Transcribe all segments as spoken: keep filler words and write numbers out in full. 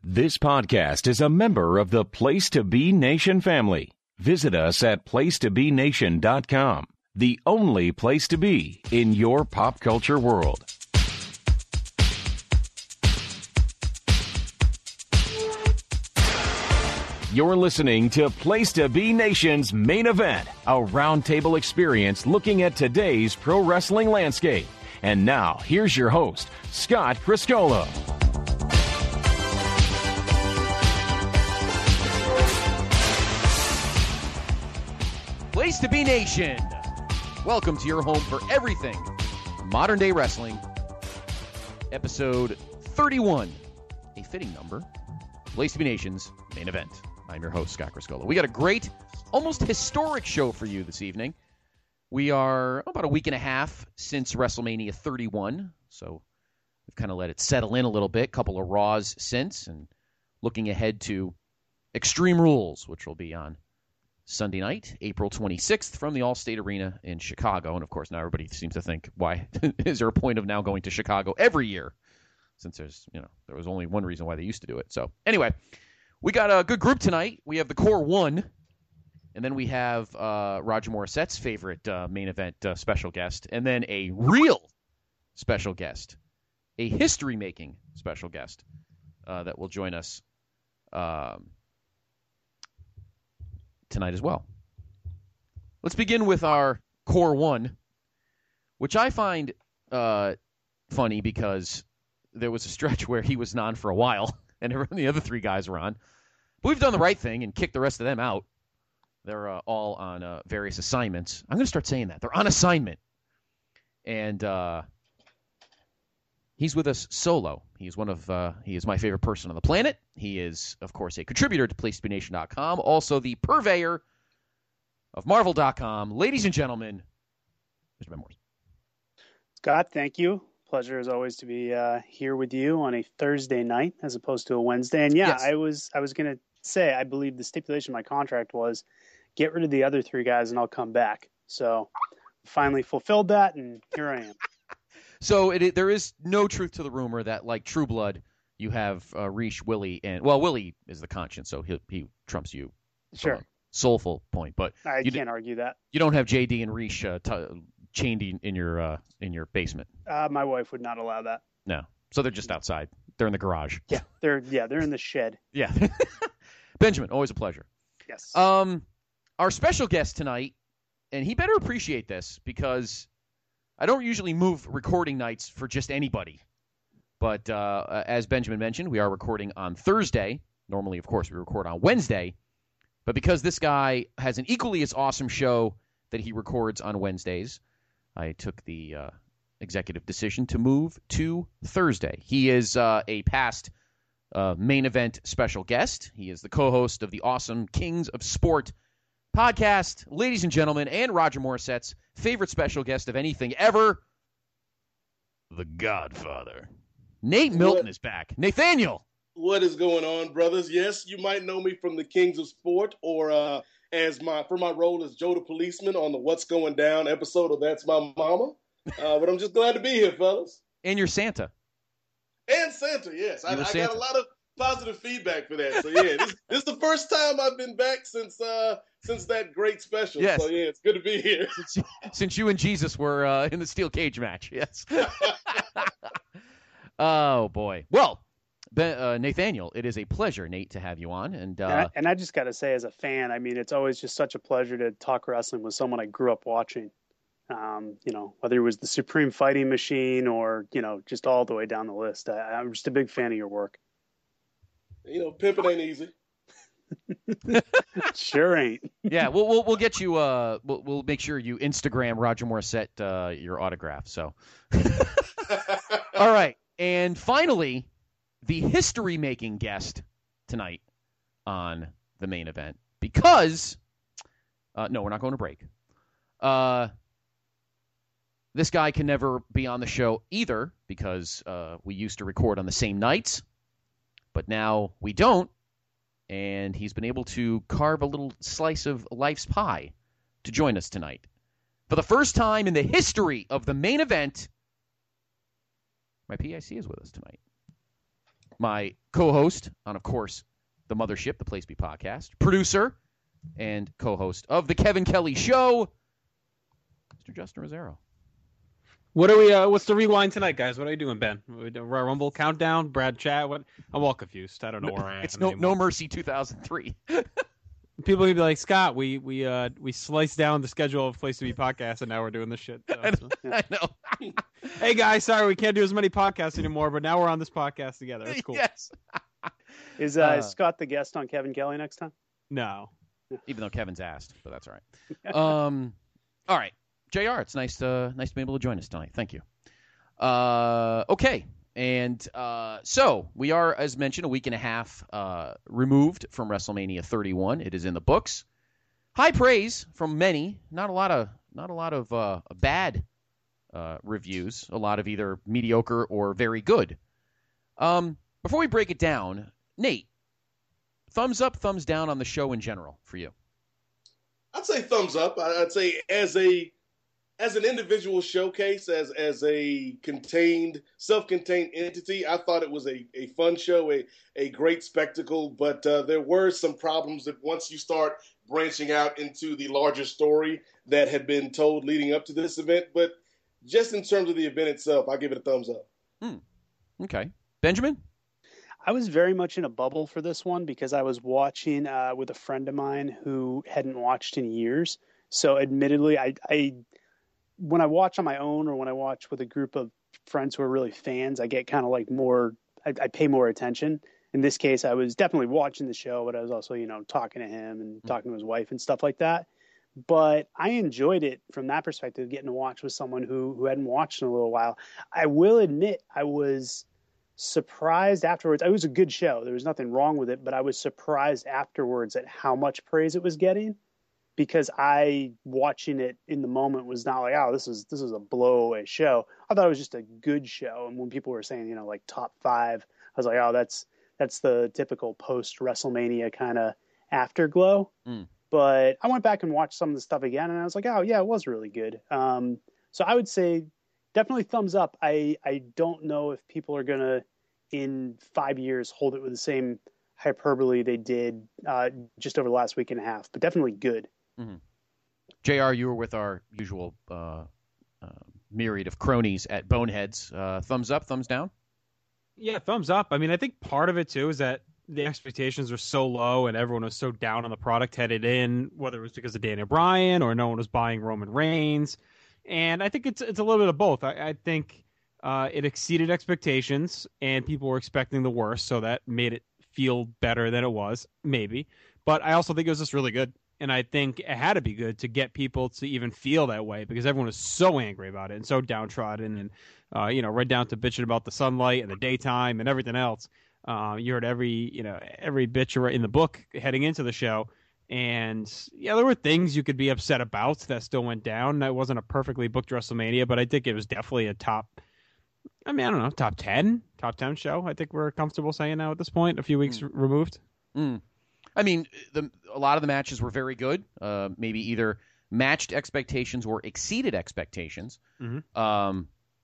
This podcast is a member of the Place to Be Nation family. Visit us at place to be nation dot com, the only place to be in your pop culture world. You're listening to Place to Be Nation's Main Event, a roundtable experience looking at today's pro wrestling landscape. And now, here's your host, Scott Criscuolo. Place to Be Nation. Welcome to your home for everything modern day wrestling. Episode thirty-one, a fitting number. Place to Be Nation's Main Event. I'm your host, Scott Criscuolo. We got a great, almost historic show for you this evening. We are about a week and a half since WrestleMania thirty-one, so we've kind of let it settle in a little bit. Couple of Raws since, and looking ahead to Extreme Rules, which will be on Sunday night, April twenty-sixth, from the Allstate Arena in Chicago. And, of course, now everybody seems to think, why is there a point of now going to Chicago every year? Since there's, you know, there was only one reason why they used to do it. So, anyway, we got a good group tonight. We have the Core One, and then we have uh, Roger Morissette's favorite uh, main event uh, special guest, and then a real special guest, a history-making special guest uh, that will join us um, tonight as well. Let's begin with our Core One, which I find uh, funny because there was a stretch where he was on for a while, and everyone, the other three guys were on. But we've done the right thing and kicked the rest of them out. They're uh, all on uh, various assignments. I'm going to start saying that. They're on assignment. And uh, he's with us solo. He's one of uh, he is my favorite person on the planet. He is, of course, a contributor to place to be nation dot com, also the purveyor of marvel dot com. Ladies and gentlemen, Mister Ben Morris. Scott, thank you. Pleasure as always to be uh, here with you on a Thursday night as opposed to a Wednesday. And yeah, yes. I was I was going to say I believe the stipulation of my contract was get rid of the other three guys and I'll come back. So finally fulfilled that, and here I am. So it, it, there is no truth to the rumor that, like True Blood, you have uh, Reach, Willie, and well, Willie is the conscience, so he he trumps you. Sure. From a soulful point, but I you can't d- argue that. You don't have J D and Reach uh, t- chained in, in your uh, in your basement. Uh, my wife would not allow that. No, so they're just outside. They're in the garage. Yeah, they're yeah they're in the shed. Yeah. Benjamin, always a pleasure. Yes. Um, our special guest tonight, and he better appreciate this because I don't usually move recording nights for just anybody. But uh, as Benjamin mentioned, we are recording on Thursday. Normally, of course, we record on Wednesday. But because this guy has an equally as awesome show that he records on Wednesdays, I took the uh, executive decision to move to Thursday. He is uh, a past uh, main event special guest. He is the co-host of the awesome Kings of Sport podcast. Ladies and gentlemen, and Roger Morissette's favorite special guest of anything ever, the Godfather. Nate Milton what? is back. Nathaniel. What is going on, brothers? Yes, you might know me from the Kings of Sport, or uh, as my for my role as Joe the Policeman on the What's Going Down episode of That's My Mama. Uh, but I'm just glad to be here, fellas. And you're Santa. And Santa, yes. I, I Santa. got a lot of positive feedback for that. So yeah, this, this is the first time I've been back since uh, since that great special. Yes. So yeah, it's good to be here. Since you, since you and Jesus were uh, in the steel cage match, yes. Oh boy. Well. Ben, uh, Nathaniel, it is a pleasure, Nate, to have you on. And uh, and, I, and I just got to say, as a fan, I mean, it's always just such a pleasure to talk wrestling with someone I grew up watching. Um, you know, whether it was the Supreme Fighting Machine or, you know, just all the way down the list. I, I'm just a big fan of your work. You know, pimping ain't easy. Sure ain't. Yeah, we'll we'll we'll get you. Uh, we'll we'll make sure you Instagram Roger Morissette uh, your autograph. So, all right, and finally, the history-making guest tonight on the main event, because uh, no, we're not going to break. Uh, this guy can never be on the show either because uh, we used to record on the same nights, but now we don't. And he's been able to carve a little slice of life's pie to join us tonight. For the first time in the history of the main event, my P I C is with us tonight. my co-host on, of course, the Mothership, the Place Be podcast, producer and co-host of the Kevin Kelly Show, Mister Justin Rosero. What are we? Uh, what's the rewind tonight, guys? What are you doing, Ben? Royal Rumble countdown, Brad chat. What? I'm all confused. I don't know where I am. It's no No Mercy two thousand three. People can be like, Scott, we we uh we sliced down the schedule of Place to Be podcast, and now we're doing this shit. So, I know. I know. Hey guys, sorry we can't do as many podcasts anymore, but now we're on this podcast together. It's cool. Yes. Is, uh, uh, is Scott the guest on Kevin Kelly next time? No. Even though Kevin's asked, but that's all right. um, all right. J R, it's nice to nice to be able to join us tonight. Thank you. Uh, okay, and uh, so we are, as mentioned, a week and a half uh, removed from WrestleMania thirty-one. It is in the books. High praise from many. Not a lot of not a lot of uh, bad uh, reviews. A lot of either mediocre or very good. Um, before we break it down, Nate, thumbs up, thumbs down on the show in general for you? I'd say thumbs up. I'd say as a As an individual showcase, as as a contained, self-contained entity, I thought it was a, a fun show, a, a great spectacle, but uh, there were some problems that once you start branching out into the larger story that had been told leading up to this event. But just in terms of the event itself, I give it a thumbs up. Hmm. Okay. Benjamin? I was very much in a bubble for this one because I was watching uh, with a friend of mine who hadn't watched in years. So admittedly, I, I when I watch on my own or when I watch with a group of friends who are really fans, I get kind of like more, I, I pay more attention. In this case, I was definitely watching the show, but I was also, you know, talking to him and talking to his wife and stuff like that. But I enjoyed it from that perspective, getting to watch with someone who, who hadn't watched in a little while. I will admit I was surprised afterwards. It was a good show. There was nothing wrong with it, but I was surprised afterwards at how much praise it was getting. Because I, watching it in the moment, was not like, oh, this is this is a blow-away show. I thought it was just a good show. And when people were saying, you know, like top five, I was like, oh, that's that's the typical post-WrestleMania kind of afterglow. Mm. But I went back and watched some of the stuff again, and I was like, oh, yeah, it was really good. Um, so I would say definitely thumbs up. I, I don't know if people are going to, in five years, hold it with the same hyperbole they did uh, just over the last week and a half, but definitely good. Mm-hmm. J R, you were with our usual uh, uh, myriad of cronies at Boneheads. Uh, thumbs up, thumbs down? Yeah, thumbs up. I mean, I think part of it, too, is that the expectations were so low and everyone was so down on the product headed in, whether it was because of Daniel Bryan or no one was buying Roman Reigns. And I think it's it's a little bit of both. I, I think uh, it exceeded expectations and people were expecting the worst, so that made it feel better than it was, maybe. But I also think it was just really good. And I think it had to be good to get people to even feel that way because everyone was so angry about it and so downtrodden and, uh, you know, right down to bitching about the sunlight and the daytime and everything else. Uh, you heard every, you know, every bitch in the book heading into the show. And, yeah, there were things you could be upset about that still went down. That wasn't a perfectly booked WrestleMania, but I think it was definitely a top, I mean, I don't know, top ten, top ten show. I think we're comfortable saying now at this point, a few weeks mm. removed. Mm. I mean, the, a lot of the matches were very good. Uh, maybe either matched expectations or exceeded expectations. Mm-hmm. Um,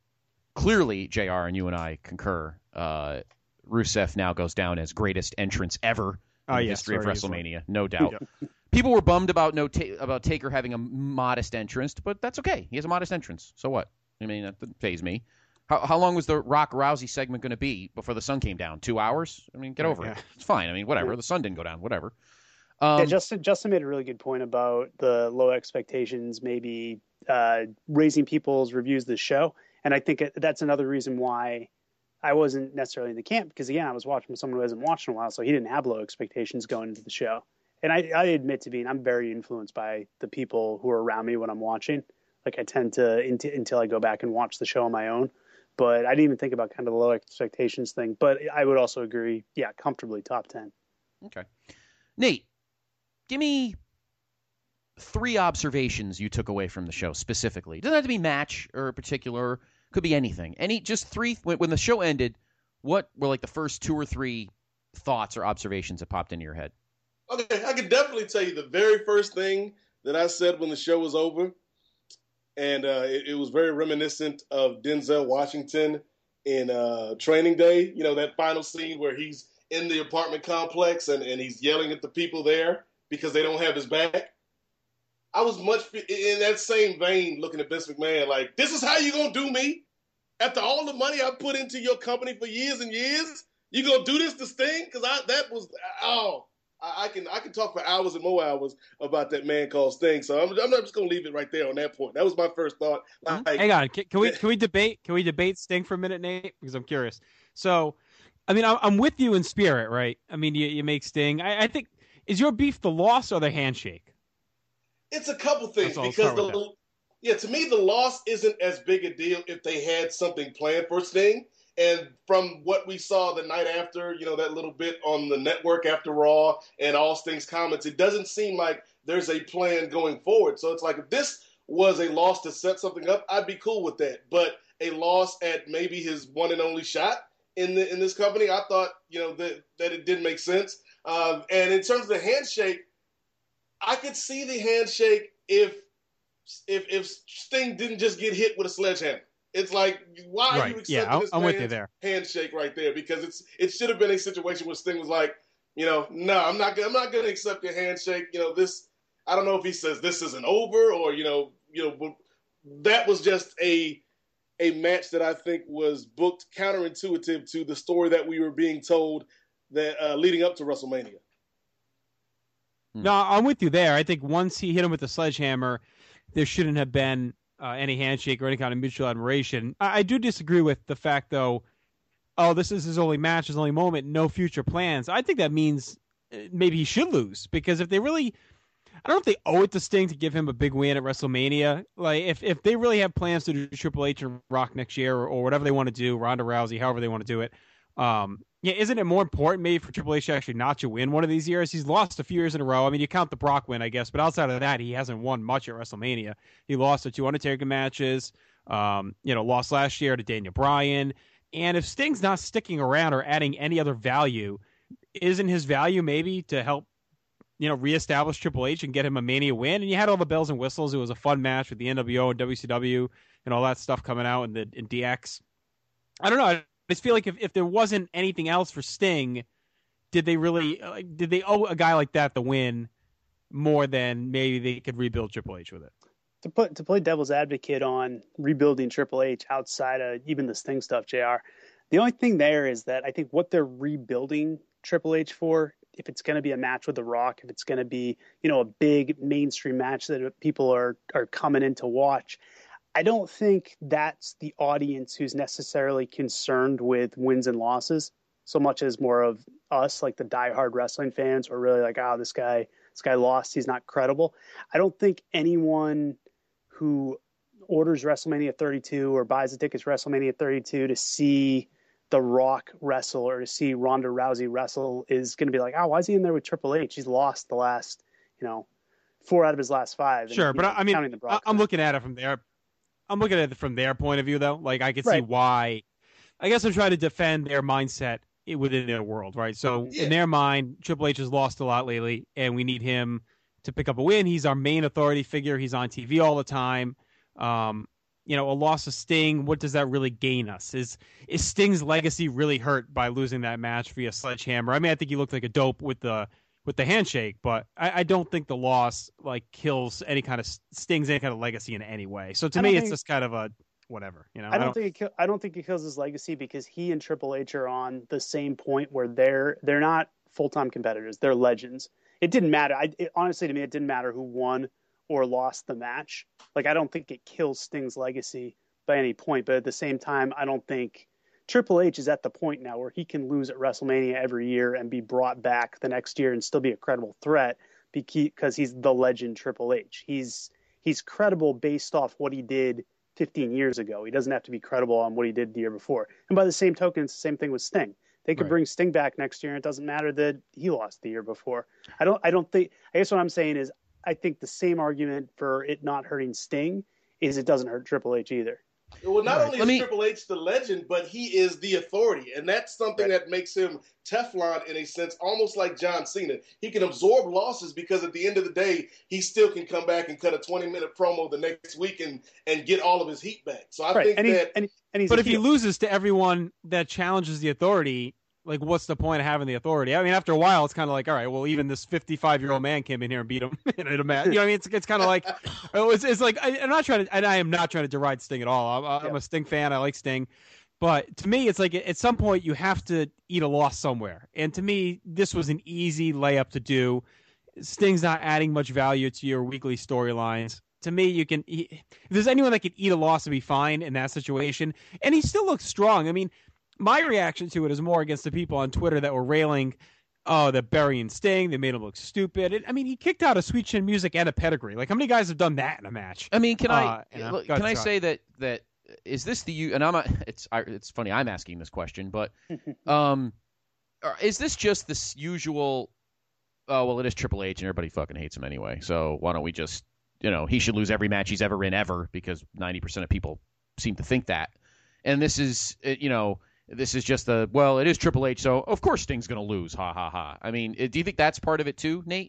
clearly, J R and you and I concur. Uh, Rusev now goes down as greatest entrance ever in uh, the yes, history sorry, of WrestleMania, no doubt. Yeah. People were bummed about no ta- about Taker having a modest entrance, but that's okay. He has a modest entrance. So what? I mean, that didn't faze me. How, how long was the Rock Rousey segment going to be before the sun came down? Two hours? I mean, get over yeah. it. It's fine. I mean, whatever. Yeah. The sun didn't go down. Whatever. Um, yeah, Justin, Justin made a really good point about the low expectations, maybe uh, raising people's reviews of the show. And I think that's another reason why I wasn't necessarily in the camp. Because, again, I was watching with someone who hasn't watched in a while, so he didn't have low expectations going into the show. And I, I admit to being, I'm very influenced by the people who are around me when I'm watching. Like, I tend to, until I go back and watch the show on my own. But I didn't even think about kind of the low expectations thing. But I would also agree, yeah, comfortably top ten. Okay. Nate, give me three observations you took away from the show specifically. It doesn't have to be match or particular. Could be anything. Any just three. When, when the show ended, what were like the first two or three thoughts or observations that popped into your head? Okay, I can definitely tell you the very first thing that I said when the show was over. And uh, it, it was very reminiscent of Denzel Washington in uh, Training Day. You know, that final scene where he's in the apartment complex and, and he's yelling at the people there because they don't have his back. I was much in that same vein looking at Vince McMahon like, this is how you going to do me? After all the money I put into your company for years and years, you going to do this to Sting? Because I that was, oh, I, I can I can talk for hours and more hours about that man called Sting. So I'm, I'm not just going to leave it right there on that point. That was my first thought. Like, Hang on. Can, can we can we debate? Can we debate Sting for a minute, Nate? Because I'm curious. So, I mean, I'm, I'm with you in spirit, right? I mean, you, you make Sting. I, I think, is your beef the loss or the handshake? It's a couple things because the yeah, to me the loss isn't as big a deal if they had something planned for Sting. And from what we saw the night after, you know, that little bit on the network after Raw and all Sting's comments, it doesn't seem like there's a plan going forward. So it's like if this was a loss to set something up, I'd be cool with that. But a loss at maybe his one and only shot in the in this company, I thought, you know, that that it didn't make sense. Um, and in terms of the handshake, I could see the handshake if if if Sting didn't just get hit with a sledgehammer. It's like, why are right. you accepting yeah, this I'm man's with you there. handshake right there? Because it's it should have been a situation where Sting was like, you know, no, I'm not I'm not going to accept your handshake. You know, this I don't know if he says this isn't over or you know you know but that was just a a match that I think was booked counterintuitive to the story that we were being told that uh, leading up to WrestleMania. No, I'm with you there. I think once he hit him with the sledgehammer, there shouldn't have been uh, any handshake or any kind of mutual admiration. I, I do disagree with the fact, though, oh, this is his only match, his only moment, no future plans. I think that means maybe he should lose because if they really, I don't know if they owe it to Sting to give him a big win at WrestleMania. Like if, if they really have plans to do Triple H and Rock next year or, or whatever they want to do, Ronda Rousey, however they want to do it, um, yeah, isn't it more important maybe for Triple H to actually not to win one of these years? He's lost a few years in a row. I mean, you count the Brock win, I guess, but outside of that, he hasn't won much at WrestleMania. He lost the two Undertaker matches, um, you know, lost last year to Daniel Bryan. And if Sting's not sticking around or adding any other value, isn't his value maybe to help, you know, reestablish Triple H and get him a Mania win? And you had all the bells and whistles. It was a fun match with the N W O and W C W and all that stuff coming out in the in D X. I don't know. I just feel like if, if there wasn't anything else for Sting, did they really uh, did they owe a guy like that the win more than maybe they could rebuild Triple H with it? To put to play devil's advocate on rebuilding Triple H outside of even the Sting stuff, J R, the only thing there is that I think what they're rebuilding Triple H for, if it's going to be a match with The Rock, if it's going to be, you know, a big mainstream match that people are are coming in to watch, I don't think that's the audience who's necessarily concerned with wins and losses so much as more of us, like the diehard wrestling fans, who are really like, oh, this guy, this guy lost, he's not credible. I don't think anyone who orders WrestleMania thirty-two or buys the tickets to WrestleMania thirty-two to see The Rock wrestle or to see Ronda Rousey wrestle is going to be like, oh, why is he in there with Triple H? He's lost the last, you know, four out of his last five. Sure, and, but know, I mean, I'm looking at it from there. I'm looking at it from their point of view, though. Like, I can see right. why. I guess I'm trying to defend their mindset within their world, right? So, yeah. in their mind, Triple H has lost a lot lately, and we need him to pick up a win. He's our main authority figure. He's on T V all the time. Um, you know, a loss of Sting, what does that really gain us? Is is Sting's legacy really hurt by losing that match via sledgehammer? I mean, I think he looked like a dope with the with the handshake, but I, I don't think the loss like kills any kind of Sting's any kind of legacy in any way. So to me, think, it's just kind of a whatever. You know, I don't, I don't think it, I don't think it kills his legacy because he and Triple H are on the same point where they're they're not full time competitors. They're legends. It didn't matter. I it, honestly to me, it didn't matter who won or lost the match. Like I don't think it kills Sting's legacy by any point. But at the same time, I don't think Triple H is at the point now where he can lose at WrestleMania every year and be brought back the next year and still be a credible threat because he's the legend Triple H. He's he's credible based off what he did fifteen years ago. He doesn't have to be credible on what he did the year before. And by the same token, it's the same thing with Sting. They could right. bring Sting back next year, and it doesn't matter that he lost the year before. I don't. I don't think. I guess what I'm saying is, I think the same argument for it not hurting Sting is it doesn't hurt Triple H either. Well, not right. only Let is me... Triple H the legend, but he is the authority. And that's something right. that makes him Teflon in a sense, almost like John Cena. He can absorb losses because at the end of the day, he still can come back and cut a twenty-minute promo the next week and, and get all of his heat back. So I right. think and that... and, and he's but if heel. he loses to everyone that challenges the authority, like, what's the point of having the authority? I mean, after a while, it's kind of like, all right, well, even this fifty-five-year-old man came in here and beat him in a match. You know what I mean? It's, it's kind of like, it's, it's like, I, I'm not trying to, and I am not trying to deride Sting at all. I'm, I'm yeah. a Sting fan. I like Sting. But to me, it's like at some point you have to eat a loss somewhere. And to me, this was an easy layup to do. Sting's not adding much value to your weekly storylines. To me, you can, if there's anyone that can eat a loss and be fine in that situation, and he still looks strong. I mean, my reaction to it is more against the people on Twitter that were railing, oh, they're burying Sting. They made him look stupid. It, I mean, he kicked out a Sweet Chin Music and a pedigree. Like, how many guys have done that in a match? I mean, can I uh, you know, look, ahead, can I Scott. say that that is this the and I'm a, it's it's funny I'm asking this question, but um, is this just this usual? Oh well, it is Triple H and everybody fucking hates him anyway. So why don't we just you know he should lose every match he's ever in ever because ninety percent of people seem to think that, and this is you know. This is just the, well, it is Triple H, so of course Sting's going to lose, ha, ha, ha. I mean, do you think that's part of it too, Nate?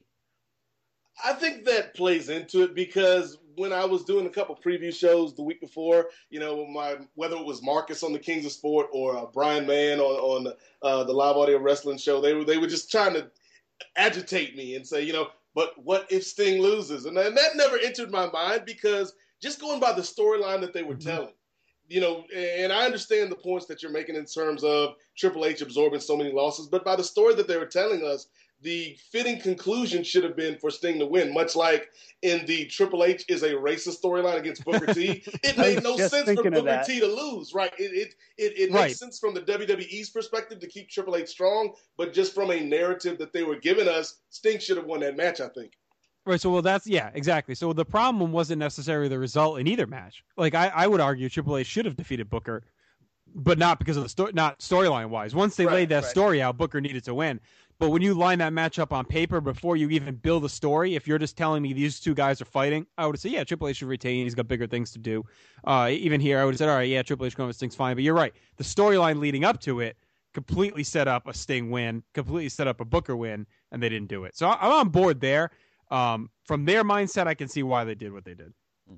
I think that plays into it because when I was doing a couple preview shows the week before, you know, my whether it was Marcus on the Kings of Sport or uh, Brian Mann on, on uh, the Live Audio Wrestling show, they were they were just trying to agitate me and say, you know, but what if Sting loses? And, and that never entered my mind because just going by the storyline that they were mm-hmm. telling, you know, and I understand the points that you're making in terms of Triple H absorbing so many losses, but by the story that they were telling us, the fitting conclusion should have been for Sting to win, much like in the Triple H is a racist storyline against Booker T. It made no sense for Booker T to lose, right? It it it, it right. makes sense from the W W E's perspective to keep Triple H strong, but just from a narrative that they were giving us, Sting should have won that match, I think. Right, so well, that's yeah, exactly. So the problem wasn't necessarily the result in either match. Like I, I would argue, Triple H should have defeated Booker, but not because of the story, not storyline wise. Once they right, laid that right. story out, Booker needed to win. But when you line that match up on paper before you even build a story, if you're just telling me these two guys are fighting, I would say yeah, Triple H should retain. He's got bigger things to do. Uh, even here, I would have said all right, yeah, Triple H going with Sting's fine. But you're right, the storyline leading up to it completely set up a Sting win, completely set up a Booker win, and they didn't do it. So I'm on board there. Um, from their mindset, I can see why they did what they did.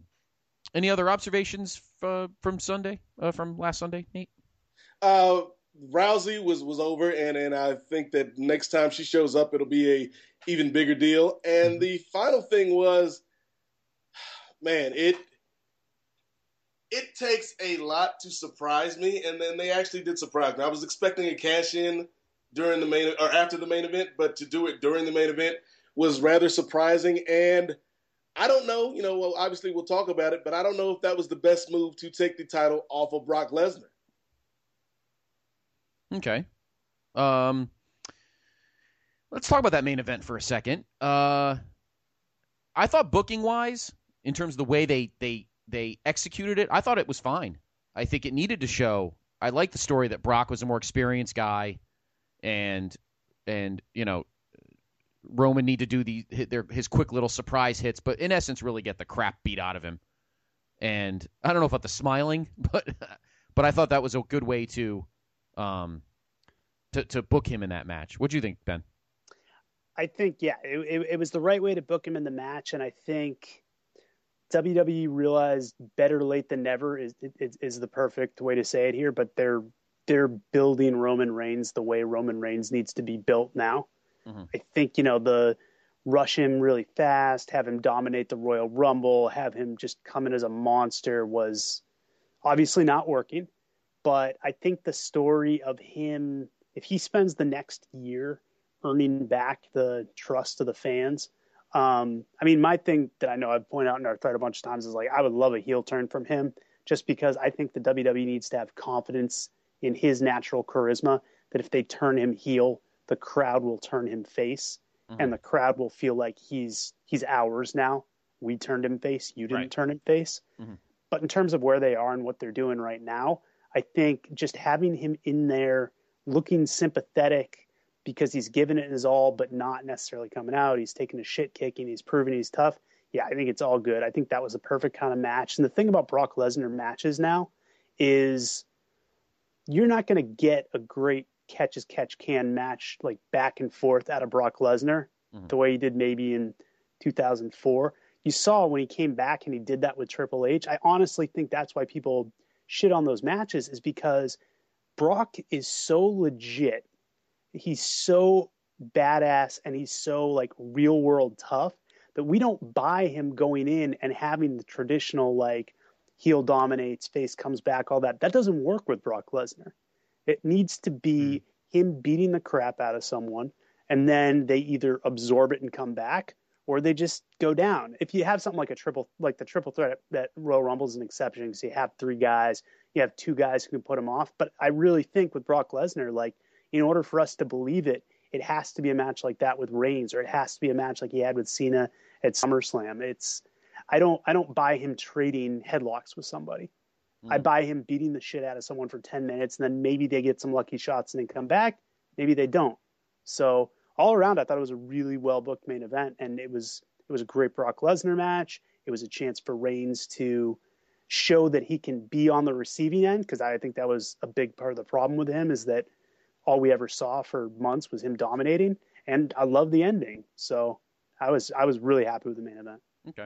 Any other observations uh, from Sunday, uh, from last Sunday, Nate? Uh, Rousey was, was over, and, and I think that next time she shows up, it'll be a even bigger deal. And mm-hmm. the final thing was, man, it it takes a lot to surprise me, and then they actually did surprise me. I was expecting a cash in during the main or after the main event, but to do it during the main event was rather surprising, and I don't know, you know, well, obviously we'll talk about it, but I don't know if that was the best move to take the title off of Brock Lesnar. Okay. Um, let's talk about that main event for a second. Uh, I thought booking-wise, in terms of the way they, they, they executed it, I thought it was fine. I think it needed to show. I like the story that Brock was a more experienced guy, and, and you know, Roman need to do the hit their his quick little surprise hits, but in essence, really get the crap beat out of him. And I don't know about the smiling, but but I thought that was a good way to um to to book him in that match. What do you think, Ben? I think yeah, it, it, it was the right way to book him in the match, and I think W W E realized better late than never is is, is the perfect way to say it here. But they're they're building Roman Reigns the way Roman Reigns needs to be built now. Mm-hmm. I think, you know, the rush him really fast, have him dominate the Royal Rumble, have him just come in as a monster was obviously not working. But I think the story of him, if he spends the next year earning back the trust of the fans, um, I mean, my thing that I know I've pointed out in our thread a bunch of times is like, I would love a heel turn from him just because I think the W W E needs to have confidence in his natural charisma that if they turn him heel, the crowd will turn him face, mm-hmm. and the crowd will feel like he's he's ours now. We turned him face. You didn't right. turn him face. Mm-hmm. But in terms of where they are and what they're doing right now, I think just having him in there looking sympathetic because he's given it his all but not necessarily coming out. He's taking a shit kicking. He's proving he's tough. yeah, I think it's all good. I think that was a perfect kind of match. And the thing about Brock Lesnar matches now is you're not going to get a great catch as catch can match like back and forth out of Brock Lesnar mm-hmm. the way he did maybe in two thousand four. You saw when he came back and he did that with Triple H. I honestly think that's why people shit on those matches, is because Brock is so legit. He's so badass and he's so like real world tough that we don't buy him going in and having the traditional like heel dominates, face comes back, all that. That doesn't work with Brock Lesnar. It needs to be him beating the crap out of someone, and then they either absorb it and come back, or they just go down. If you have something like a triple, like the triple threat that Royal Rumble is an exception, because you have three guys, you have two guys who can put him off. But I really think with Brock Lesnar, like in order for us to believe it, it has to be a match like that with Reigns, or it has to be a match like he had with Cena at SummerSlam. It's I don't I don't buy him trading headlocks with somebody. Mm. I buy him beating the shit out of someone for ten minutes, and then maybe they get some lucky shots and then come back. Maybe they don't. So all around, I thought it was a really well booked main event, and it was it was a great Brock Lesnar match. It was a chance for Reigns to show that he can be on the receiving end, because I think that was a big part of the problem with him, is that all we ever saw for months was him dominating, and I love the ending. So I was I was really happy with the main event. Okay.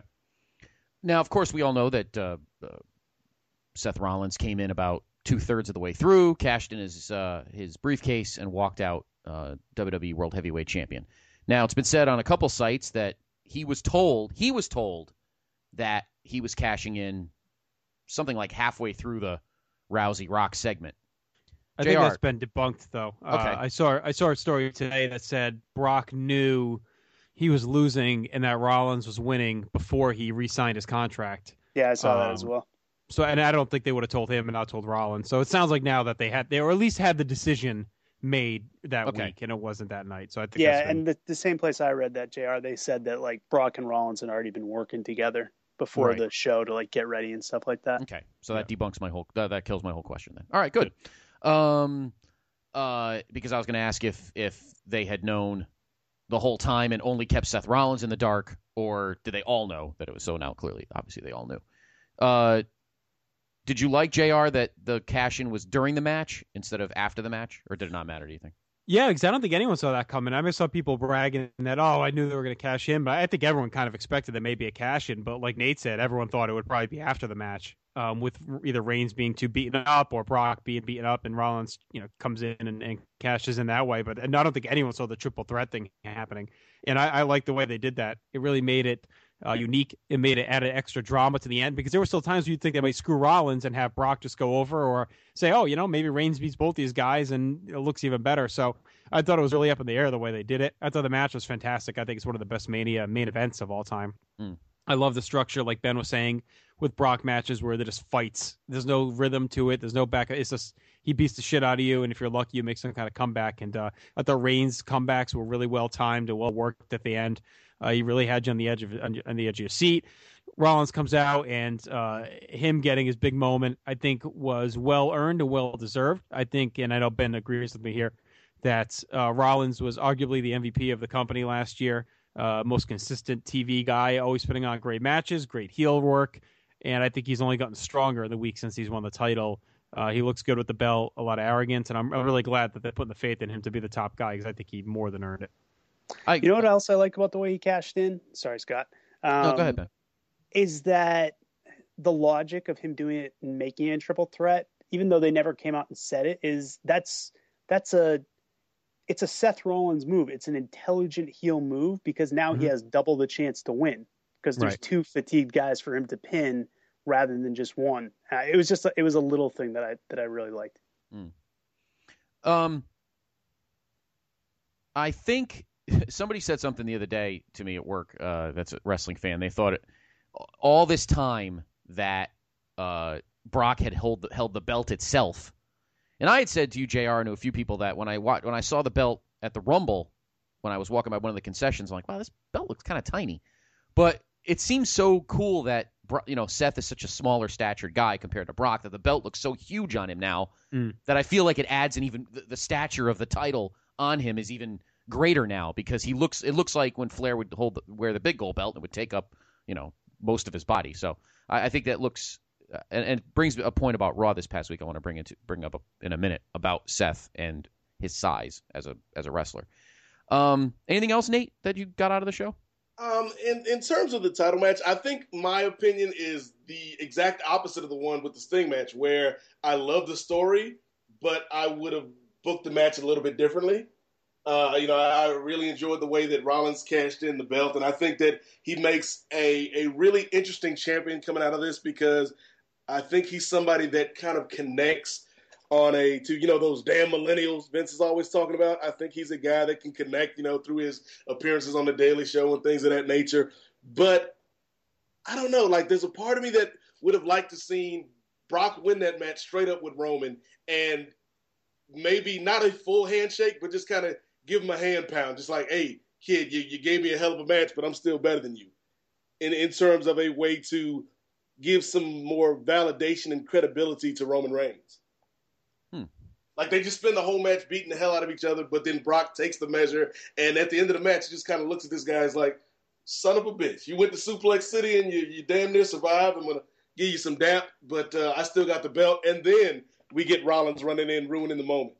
Now, of course, we all know that uh, uh, Seth Rollins came in about two thirds of the way through, cashed in his uh, his briefcase, and walked out uh, W W E World Heavyweight Champion. Now, it's been said on a couple sites that he was told he was told that he was cashing in something like halfway through the Rousey Rock segment. I J R. think that's been debunked, though. Okay. Uh, I saw I saw a story today that said Brock knew he was losing and that Rollins was winning before he re-signed his contract. Yeah, I saw um, that as well. So, and I don't think they would have told him and not told Rollins. So it sounds like now that they had, they or at least had the decision made that okay. week, and it wasn't that night. So I think yeah, that's been... and the, the same place I read that, J R, they said that like Brock and Rollins had already been working together before right. the show to like get ready and stuff like that. Okay, so that yeah. debunks my whole that, that kills my whole question then. All right, good. Um, uh, because I was going to ask if if they had known the whole time and only kept Seth Rollins in the dark, or did they all know that it was so? Now clearly, obviously, they all knew. Uh, did you like, J R, that the cash-in was during the match instead of after the match, or did it not matter, do you think? Yeah, because I don't think anyone saw that coming. I mean, I saw people bragging that, oh, I knew they were going to cash in, but I think everyone kind of expected there may be a cash-in. But like Nate said, everyone thought it would probably be after the match, um, with either Reigns being too beaten up or Brock being beaten up, and Rollins, you know, comes in and, and cashes in that way. But and I don't think anyone saw the triple threat thing happening. And I, I like the way they did that. It really made it uh, unique. It made it added extra drama to the end, because there were still times where you'd think they might screw Rollins and have Brock just go over, or say, oh, you know, maybe Reigns beats both these guys and it looks even better. So I thought it was really up in the air the way they did it. I thought the match was fantastic. I think it's one of the best Mania main events of all time. Mm. I love the structure, like Ben was saying, with Brock matches where they're just fights. There's no rhythm to it. There's no back. It's just he beats the shit out of you, and if you're lucky, you make some kind of comeback. And uh, I thought Reigns' comebacks were really well timed and well worked at the end. Uh, he really had you on the edge of on the edge of your seat. Rollins comes out, and uh, him getting his big moment, I think, was well earned and well deserved. I think, and I know Ben agrees with me here, that uh, Rollins was arguably the M V P of the company last year. Uh, most consistent T V guy, always putting on great matches, great heel work, and I think he's only gotten stronger in the week since he's won the title. Uh, he looks good with the belt, a lot of arrogance, and I'm, I'm really glad that they're putting the faith in him to be the top guy, because I think he more than earned it. I, you know what else I like about the way he cashed in? Sorry, Scott. Um, no, go ahead, Ben. Is that the logic of him doing it and making it a triple threat, even though they never came out and said it, is that's that's a it's a Seth Rollins move. It's an intelligent heel move, because now mm-hmm. he has double the chance to win, because there's right. two fatigued guys for him to pin rather than just one. Uh, it was just a, it was a little thing that I that I really liked. Mm. Um, I think somebody said something the other day to me at work. Uh, that's a wrestling fan. They thought it all this time that uh, Brock had held held the belt itself. And I had said to you, J R, and to a few people, that when I watched, when I saw the belt at the Rumble, when I was walking by one of the concessions, I'm like, wow, this belt looks kind of tiny. But it seems so cool that, you know, Seth is such a smaller statured guy compared to Brock, that the belt looks so huge on him now mm. that I feel like it adds an even the, the stature of the title on him is even greater now, because he looks it looks like when Flair would hold the, wear the big gold belt, it would take up you know, most of his body. So I, I think that looks uh, and, and brings a point about Raw this past week. I want to bring into bring up a, in a minute about Seth and his size as a as a wrestler. Um, anything else, Nate, that you got out of the show? Um, in, in terms of the title match, I think my opinion is the exact opposite of the one with the Sting match, where I love the story, but I would have booked the match a little bit differently. Uh, you know, I, I really enjoyed the way that Rollins cashed in the belt, and I think that he makes a, a really interesting champion coming out of this, because I think he's somebody that kind of connects on a, to, you know, those damn millennials Vince is always talking about. I think he's a guy that can connect, you know, through his appearances on The Daily Show and things of that nature. But I don't know, like, there's a part of me that would have liked to seen Brock win that match straight up with Roman, and maybe not a full handshake, but just kind of give him a hand pound. Just like, hey, kid, you, you gave me a hell of a match, but I'm still better than you. In, in terms of a way to give some more validation and credibility to Roman Reigns. Hmm. Like, they just spend the whole match beating the hell out of each other, but then Brock takes the measure, and at the end of the match, he just kind of looks at this guy as like, son of a bitch, you went to Suplex City and you, you damn near survived. I'm going to give you some dap, but uh, I still got the belt. And then we get Rollins running in, ruining the moment.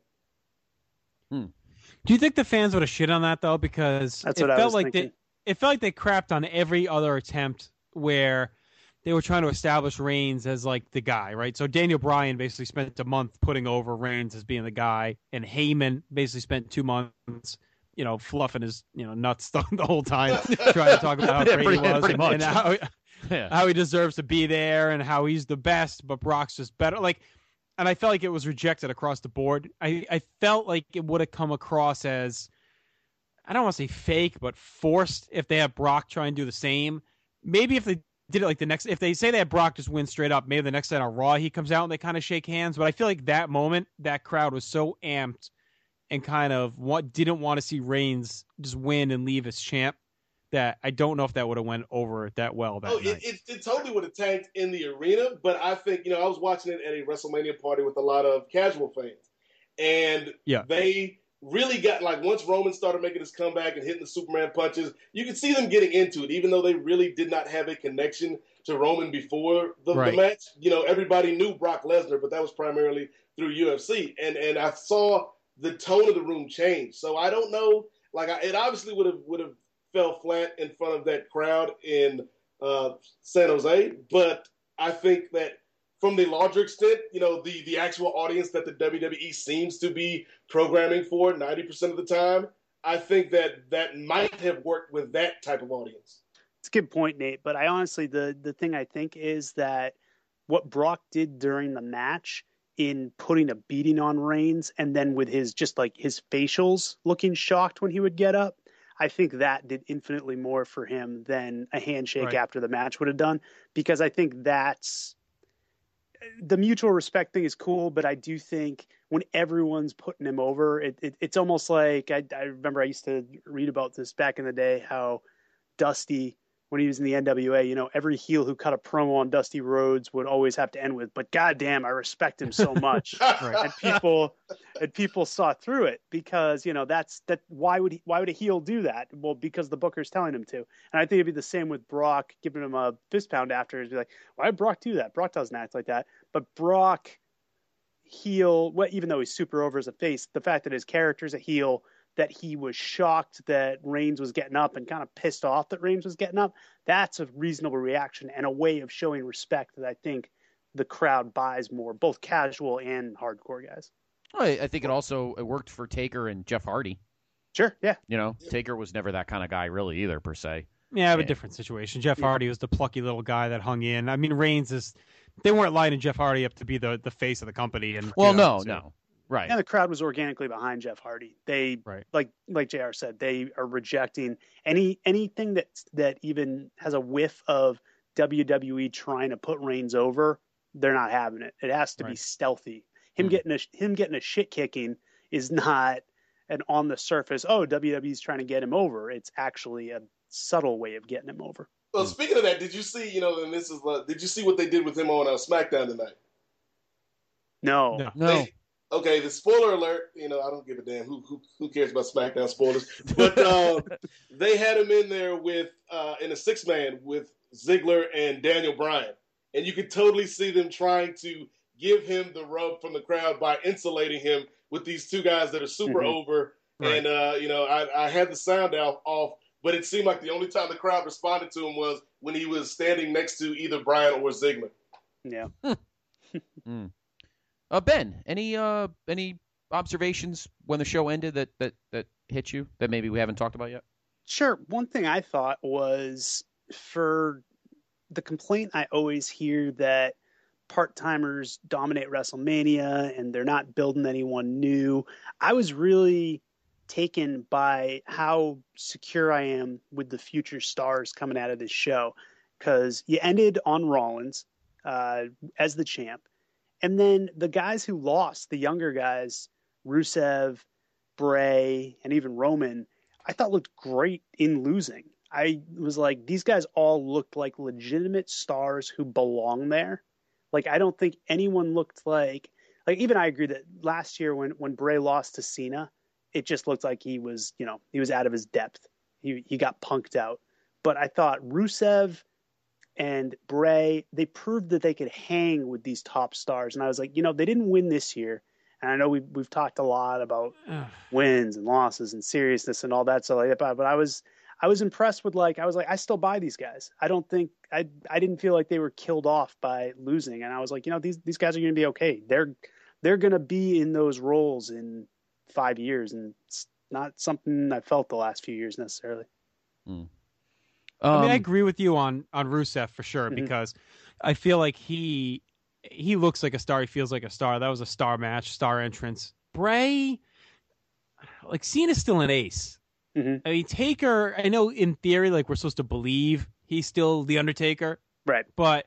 Hmm. Do you think the fans would have shit on that, though? Because That's it what I felt was like thinking. they, it felt like they crapped on every other attempt where they were trying to establish Reigns as like the guy, right? So Daniel Bryan basically spent a month putting over Reigns as being the guy, and Heyman basically spent two months, you know, fluffing his, you know, nuts the, the whole time, trying to talk about how Yeah, great pretty- he was pretty and, much. and how, Yeah. how he deserves to be there and how he's the best, but Brock's just better. Like, and I felt like it was rejected across the board. I, I felt like it would have come across as, I don't want to say fake, but forced if they had Brock try and do the same. Maybe if they did it like the next, if they say they had Brock just win straight up, maybe the next night on Raw he comes out and they kind of shake hands. But I feel like that moment, that crowd was so amped and kind of what didn't want to see Reigns just win and leave as champ, that I don't know if that would have went over that well that Oh, night. it, it, it totally would have tanked in the arena, but I think, you know, I was watching it at a WrestleMania party with a lot of casual fans, and Yeah. they really got, like, once Roman started making his comeback and hitting the Superman punches, you could see them getting into it, even though they really did not have a connection to Roman before the, Right. the match. You know, everybody knew Brock Lesnar, but that was primarily through U F C, and and I saw the tone of the room change. So I don't know, like, I, it obviously would have would have fell flat in front of that crowd in uh, San Jose, but I think that from the larger extent, you know, the, the actual audience that the W W E seems to be programming for ninety percent of the time, I think that that might have worked with that type of audience. It's a good point, Nate. But I honestly, the, the thing I think is that what Brock did during the match in putting a beating on Reigns, and then with his just like his facials looking shocked when he would get up, I think that did infinitely more for him than a handshake Right. after the match would have done, because I think that's the mutual respect thing is cool, but I do think when everyone's putting him over, it, it, it's almost like I, I remember I used to read about this back in the day, how Dusty, when he was in the N W A, you know, every heel who cut a promo on Dusty Rhodes would always have to end with, but goddamn, I respect him so much. And people and people saw through it, because, you know, that's that why would he, why would a heel do that? Well, because the booker's telling him to. And I think it'd be the same with Brock giving him a fist pound after. It'd be like, why would Brock do that? Brock doesn't act like that. But Brock heel, well, even though he's super over as a face, the fact that his character's a heel, that he was shocked that Reigns was getting up and kind of pissed off that Reigns was getting up, that's a reasonable reaction and a way of showing respect that I think the crowd buys more, both casual and hardcore guys. I, I think it also it worked for Taker and Jeff Hardy. Sure, yeah. You know, Taker was never that kind of guy really either, per se. Yeah, but Yeah. different situation. Jeff Yeah. Hardy was the plucky little guy that hung in. I mean, Reigns is, they weren't lining Jeff Hardy up to be the, the face of the company. And Well, you know, no, so- no. Right. And the crowd was organically behind Jeff Hardy. They, Right. like like J R said, they are rejecting any anything that that even has a whiff of W W E trying to put Reigns over. They're not having it. It has to be Right. stealthy. Him Hmm. getting a him getting a shit kicking is not an on the surface, oh, W W E's trying to get him over. It's actually a subtle way of getting him over. Well, speaking of that, did you see, you know, and this is, uh, did you see what they did with him on uh, SmackDown tonight? No. No. No. They- okay, the spoiler alert, you know, I don't give a damn. Who who, who cares about SmackDown spoilers? But uh, they had him in there with, uh, in a six-man with Ziggler and Daniel Bryan. And you could totally see them trying to give him the rub from the crowd by insulating him with these two guys that are super mm-hmm. over. Right. And, uh, you know, I, I had the sound off, off, but it seemed like the only time the crowd responded to him was when he was standing next to either Bryan or Ziggler. Yeah. mm. uh, Ben, any uh, any observations when the show ended that, that, that hit you that maybe we haven't talked about yet? Sure. One thing I thought was for the complaint I always hear that part-timers dominate WrestleMania and they're not building anyone new. I was really taken by how secure I am with the future stars coming out of this show, because you ended on Rollins uh, as the champ. And then the guys who lost, the younger guys, Rusev, Bray, and even Roman, I thought looked great in losing. I was like, these guys all looked like legitimate stars who belong there. Like, I don't think anyone looked like, like even I agree that last year when, when Bray lost to Cena, it just looked like he was, you know, he was out of his depth. He he got punked out. But I thought Rusev and Bray, they proved that they could hang with these top stars. And I was like, you know, they didn't win this year. And I know we've, we've talked a lot about wins and losses and seriousness and all that stuff like that. But, but I was, I was impressed with, like, I was like, I still buy these guys. I don't think I, I didn't feel like they were killed off by losing. And I was like, you know, these, these guys are going to be okay. They're, they're going to be in those roles in five years. And it's not something I felt the last few years necessarily. Mm. Um, I mean, I agree with you on, on Rusev for sure, mm-hmm. because I feel like he, he looks like a star. He feels like a star. That was a star match, star entrance. Bray, like, Cena's still an ace. Mm-hmm. I mean, Taker, I know in theory, like, we're supposed to believe he's still the Undertaker. Right. But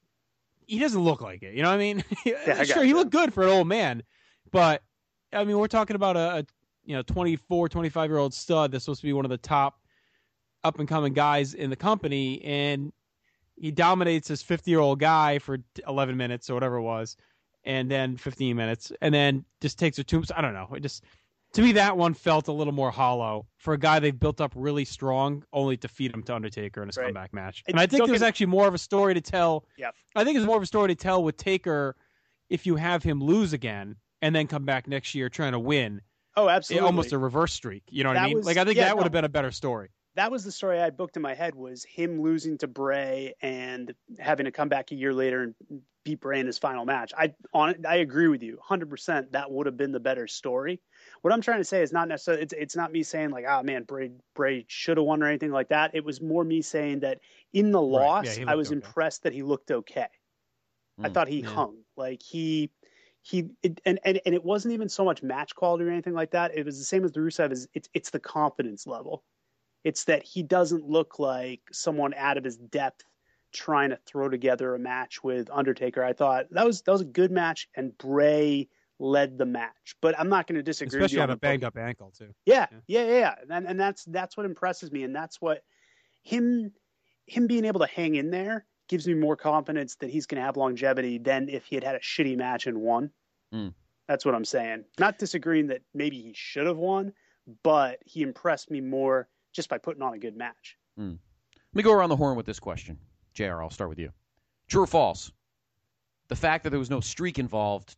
he doesn't look like it. You know what I mean? Yeah, sure, I he looked good for an old man. But, I mean, we're talking about a, a you know, twenty-four, twenty-five-year-old stud that's supposed to be one of the top up-and-coming guys in the company. And he dominates this fifty-year-old guy for eleven minutes or whatever it was. And then fifteen minutes. And then just takes a two. I don't know. It just... To me, that one felt a little more hollow for a guy they've built up really strong, only to feed him to Undertaker in a right. comeback match. And I think there's actually more of a story to tell. Yep. I think there's more of a story to tell with Taker if you have him lose again and then come back next year trying to win. Oh, absolutely. Almost a reverse streak. You know what that I mean? Was, like I think yeah, that would no. have been a better story. That was the story I had booked in my head, was him losing to Bray and having to come back a year later and beat Bray in his final match. I on I agree with you one hundred percent. That would have been the better story. What I'm trying to say is not necessarily, it's, it's not me saying like, oh man, Bray, Bray should have won or anything like that. It was more me saying that in the loss, right. yeah, I was okay. impressed that he looked okay. Mm. I thought he yeah. hung. Like he, he, it, and, and, and it wasn't even so much match quality or anything like that. It was the same as the Rusev, is it's, it's the confidence level. It's that he doesn't look like someone out of his depth trying to throw together a match with Undertaker. I thought that was, that was a good match, and Bray led the match. But I'm not going to disagree Especially with you on on a banged up ankle too. Yeah, yeah, yeah, yeah. And and that's that's what impresses me, and that's what him him being able to hang in there gives me more confidence that he's going to have longevity than if he had had a shitty match and won. Mm. That's what I'm saying. Not disagreeing that maybe he should have won, but he impressed me more just by putting on a good match. Mm. Let me go around the horn with this question. J R, I'll start with you. True or false? The fact that there was no streak involved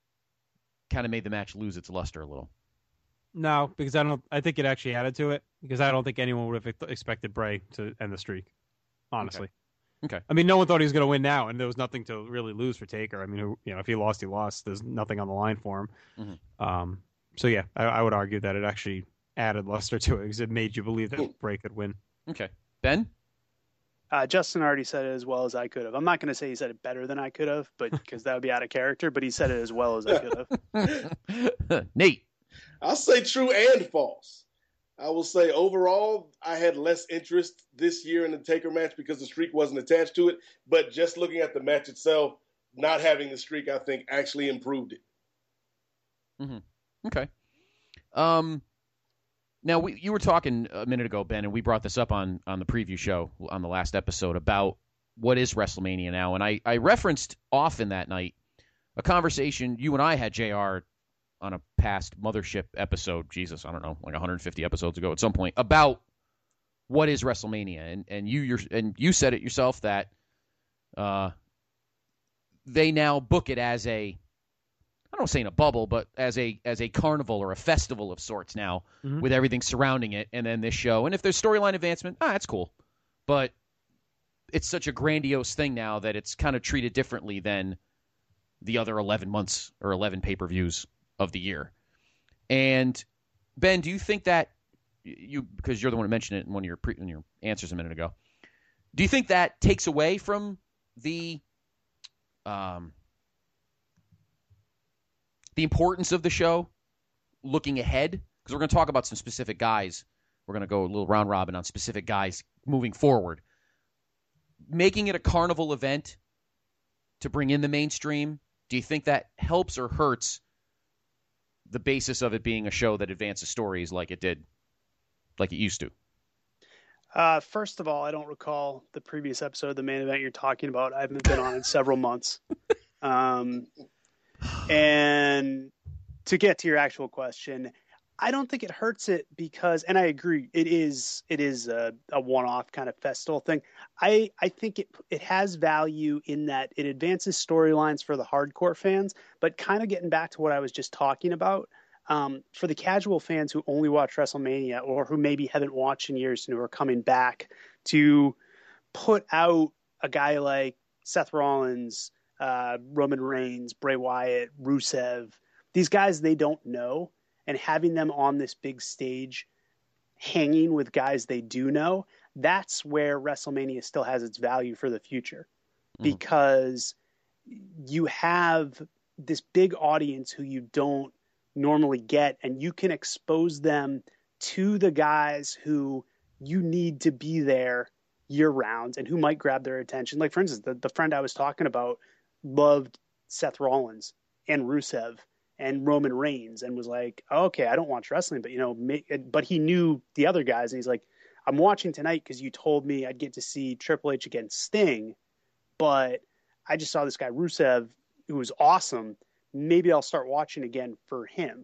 kind of made the match lose its luster a little. No, because I don't. I think it actually added to it, because I don't think anyone would have expected Bray to end the streak. Honestly. Okay. okay. I mean, no one thought he was going to win now, and there was nothing to really lose for Taker. I mean, who, you know, if he lost, he lost. There's nothing on the line for him. Mm-hmm. Um. So yeah, I, I would argue that it actually added luster to it, because it made you believe that Bray could win. Okay. Ben? Uh, Justin already said it as well as I could have. I'm not going to say he said it better than I could have, but because that would be out of character. But he said it as well as I could have. Nate, I'll say true and false. I will say overall, I had less interest this year in the Taker match because the streak wasn't attached to it. But just looking at the match itself, not having the streak, I think, actually improved it. Mm-hmm. Okay. Um. Now, we, you were talking a minute ago, Ben, and we brought this up on, on the preview show on the last episode about what is WrestleMania now. And I, I referenced often that night a conversation you and I had, J R, on a past Mothership episode, Jesus, I don't know, like one hundred fifty episodes ago at some point, about what is WrestleMania? And and you you're, and you said it yourself that uh, they now book it as a, I don't say in a bubble, but as a as a carnival or a festival of sorts now, mm-hmm. with everything surrounding it, and then this show. And if there's storyline advancement, ah, that's cool. But it's such a grandiose thing now that it's kind of treated differently than the other eleven months or eleven pay-per-views of the year. And Ben, do you think that you, because you're the one who mentioned it in one of your pre, in your answers a minute ago, do you think that takes away from the um the importance of the show looking ahead? Because we're going to talk about some specific guys. We're going to go a little round robin on specific guys moving forward. Making it a carnival event to bring in the mainstream, do you think that helps or hurts the basis of it being a show that advances stories like it did, like it used to? Uh, first of all, I don't recall the previous episode of the main event you're talking about. I haven't been on in several months. Um, and to get to your actual question, I don't think it hurts it because, and I agree, it is it is a, a one-off kind of festival thing. I, I think it it has value in that it advances storylines for the hardcore fans, but kind of getting back to what I was just talking about, um, for the casual fans who only watch WrestleMania or who maybe haven't watched in years and who are coming back, to put out a guy like Seth Rollins, uh, Roman Reigns, Bray Wyatt, Rusev, these guys they don't know, and having them on this big stage hanging with guys they do know, that's where WrestleMania still has its value for the future. Mm-hmm. Because you have this big audience who you don't normally get, and you can expose them to the guys who you need to be there year round and who might grab their attention. Like, for instance, the, the friend I was talking about loved Seth Rollins and Rusev and Roman Reigns and was like, oh, okay, I don't watch wrestling, but, you know, may, but he knew the other guys. And he's like, I'm watching tonight because you told me I'd get to see Triple H against Sting, but I just saw this guy Rusev who was awesome. Maybe I'll start watching again for him.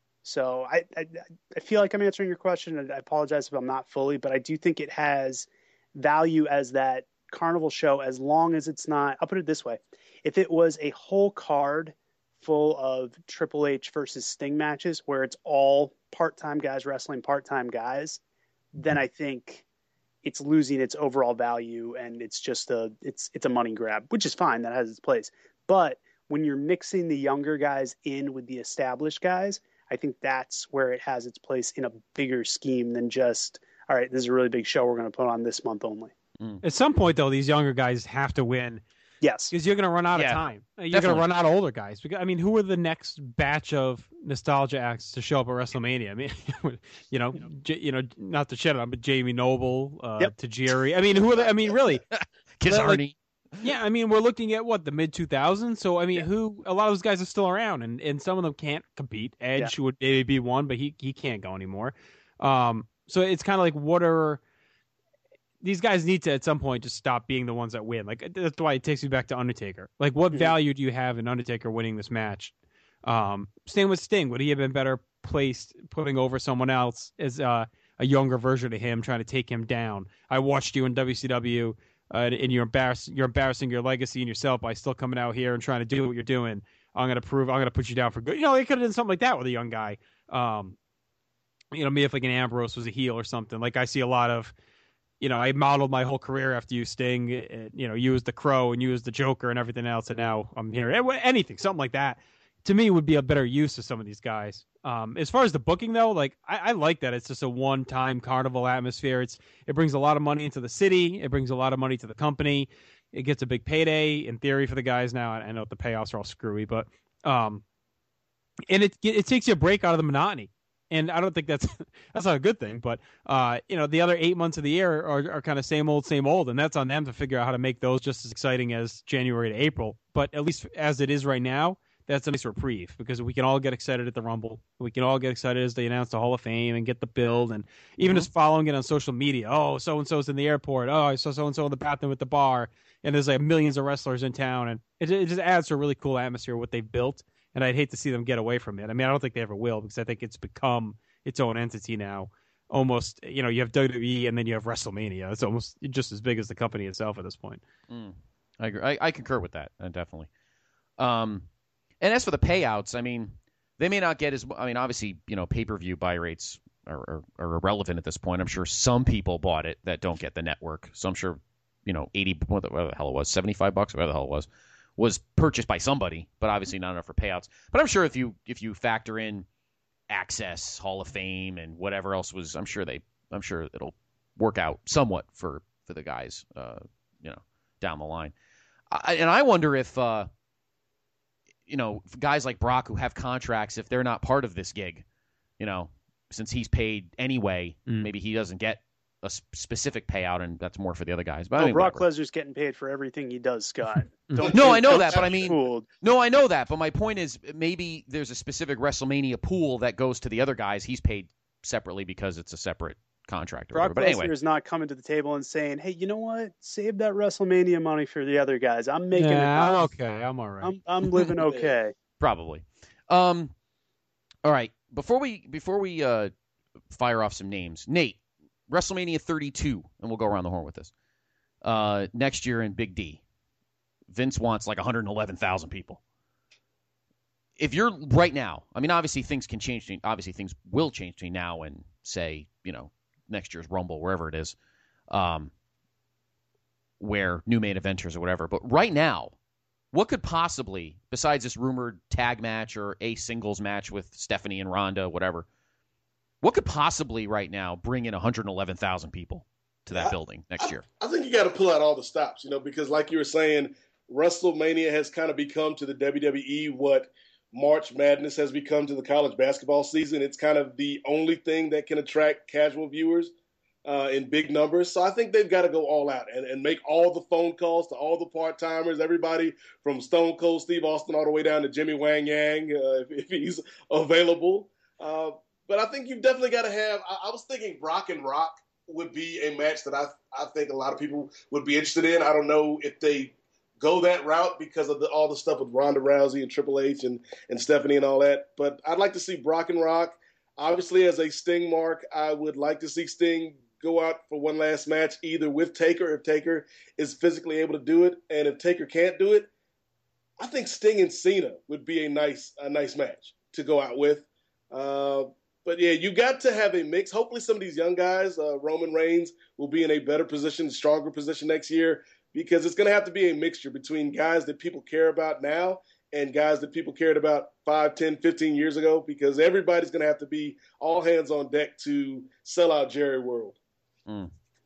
So I, I, I feel like I'm answering your question, and I apologize if I'm not fully, but I do think it has value as that carnival show, as long as it's not, I'll put it this way. If it was a whole card full of Triple H versus Sting matches where it's all part-time guys wrestling part-time guys, then I think it's losing its overall value, and it's just a it's it's a money grab, which is fine. That has its place. But when you're mixing the younger guys in with the established guys, I think that's where it has its place in a bigger scheme than just, all right, this is a really big show we're going to put on this month only. Mm. At some point, though, these younger guys have to win. Yes. Because you're going to run out yeah, of time. You're going to run out of older guys. Because, I mean, who are the next batch of nostalgia acts to show up at WrestleMania? I mean, you know, J- you know, not to shit on, but Jamie Noble, uh, yep. Tajiri. I mean, who are they? I mean, really? Kiss Arnie. Like, yeah, I mean, we're looking at, what, the mid two thousands? So, I mean, yeah. who, a lot of those guys are still around, and, and some of them can't compete. Edge yeah. would maybe be one, but he, he can't go anymore. Um, so it's kind of like, what are... These guys need to, at some point, just stop being the ones that win. Like, that's why it takes me back to Undertaker. Like, what mm-hmm. value do you have in Undertaker winning this match? Um, same with Sting. Would he have been better placed putting over someone else as uh, a younger version of him, trying to take him down? I watched you in W C W, uh, and you're, embarrass- you're embarrassing your legacy and yourself by still coming out here and trying to do what you're doing. I'm going to prove, I'm going to put you down for good. You know, they could have done something like that with a young guy. Um, you know, me if like an Ambrose was a heel or something. Like, I see a lot of, you know, I modeled my whole career after you, Sting. You know, you as the Crow and you as the Joker and everything else, and now I'm here. Anything, something like that, to me would be a better use of some of these guys. Um, as far as the booking, though, like I, I like that it's just a one-time carnival atmosphere. It's it brings a lot of money into the city. It brings a lot of money to the company. It gets a big payday in theory for the guys. Now I know the payoffs are all screwy, but um, and it it takes you a break out of the monotony. And I don't think that's that's not a good thing, but uh, you know, the other eight months of the year are, are kind of same old, same old, and that's on them to figure out how to make those just as exciting as January to April. But at least as it is right now, that's a nice reprieve because we can all get excited at the Rumble. We can all get excited as they announce the Hall of Fame and get the build, and even mm-hmm. just following it on social media. Oh, so and so's in the airport. Oh, I saw so and so in the bathroom at the bar, and there's like millions of wrestlers in town, and it, it just adds to a really cool atmosphere what they've built. And I'd hate to see them get away from it. I mean, I don't think they ever will because I think it's become its own entity now. almost, you know, you have W W E and then you have WrestleMania. It's almost just as big as the company itself at this point. Mm, I agree. I, I concur with that, uh, definitely. Um, and as for the payouts, I mean, they may not get as, I mean, obviously, you know, pay-per-view buy rates are, are, are irrelevant at this point. I'm sure some people bought it that don't get the network. So I'm sure, you know, eighty, whatever the hell it was, seventy-five bucks, whatever the hell it was, was purchased by somebody, but obviously not enough for payouts. But I'm sure if you if you factor in Access, Hall of Fame, and whatever else was, I'm sure they, I'm sure it'll work out somewhat for for the guys, uh, you know, down the line. I, and I wonder if, uh, you know, guys like Brock who have contracts, if they're not part of this gig, you know, since he's paid anyway, mm. maybe he doesn't get a specific payout, and that's more for the other guys. But no, I mean, Brock Lesnar's getting paid for everything he does, Scott. Don't no, you, I know that, but I mean, fooled. no, I know that, but my point is maybe there's a specific WrestleMania pool that goes to the other guys. He's paid separately because it's a separate contract. Or Brock whatever. But anyway, Lesnar is not coming to the table and saying, "Hey, you know what? Save that WrestleMania money for the other guys. I'm making yeah, it. I'm okay. I'm all right. I'm, I'm living okay." Probably. Um. All right. Before we before we uh fire off some names, Nate. WrestleMania thirty-two, and we'll go around the horn with this. Uh, next year in Big D, Vince wants like one hundred eleven thousand people. If you're right now, I mean, obviously things can change. Obviously things will change between now and say, you know, next year's Rumble, wherever it is, um, where new main eventers or whatever. But right now, what could possibly, besides this rumored tag match or a singles match with Stephanie and Ronda, whatever, what could possibly right now bring in one hundred eleven thousand people to that I, building next I, year? I think you got to pull out all the stops, you know, because like you were saying, WrestleMania has kind of become to the W W E what March Madness has become to the college basketball season. It's kind of the only thing that can attract casual viewers uh, in big numbers. So I think they've got to go all out and, and make all the phone calls to all the part-timers, everybody from Stone Cold Steve Austin all the way down to Jimmy Wang Yang, uh, if, if he's available. Uh, But I think you've definitely got to have – I was thinking Brock and Rock would be a match that I I think a lot of people would be interested in. I don't know if they go that route because of the, all the stuff with Ronda Rousey and Triple H and, and Stephanie and all that. But I'd like to see Brock and Rock. Obviously, as a Sting mark, I would like to see Sting go out for one last match either with Taker if Taker is physically able to do it. And if Taker can't do it, I think Sting and Cena would be a nice a nice match to go out with. Uh But, yeah, you got to have a mix. Hopefully some of these young guys, uh, Roman Reigns, will be in a better position, stronger position next year because it's going to have to be a mixture between guys that people care about now and guys that people cared about five, ten, fifteen years ago because everybody's going to have to be all hands on deck to sell out Jerry World. Mm.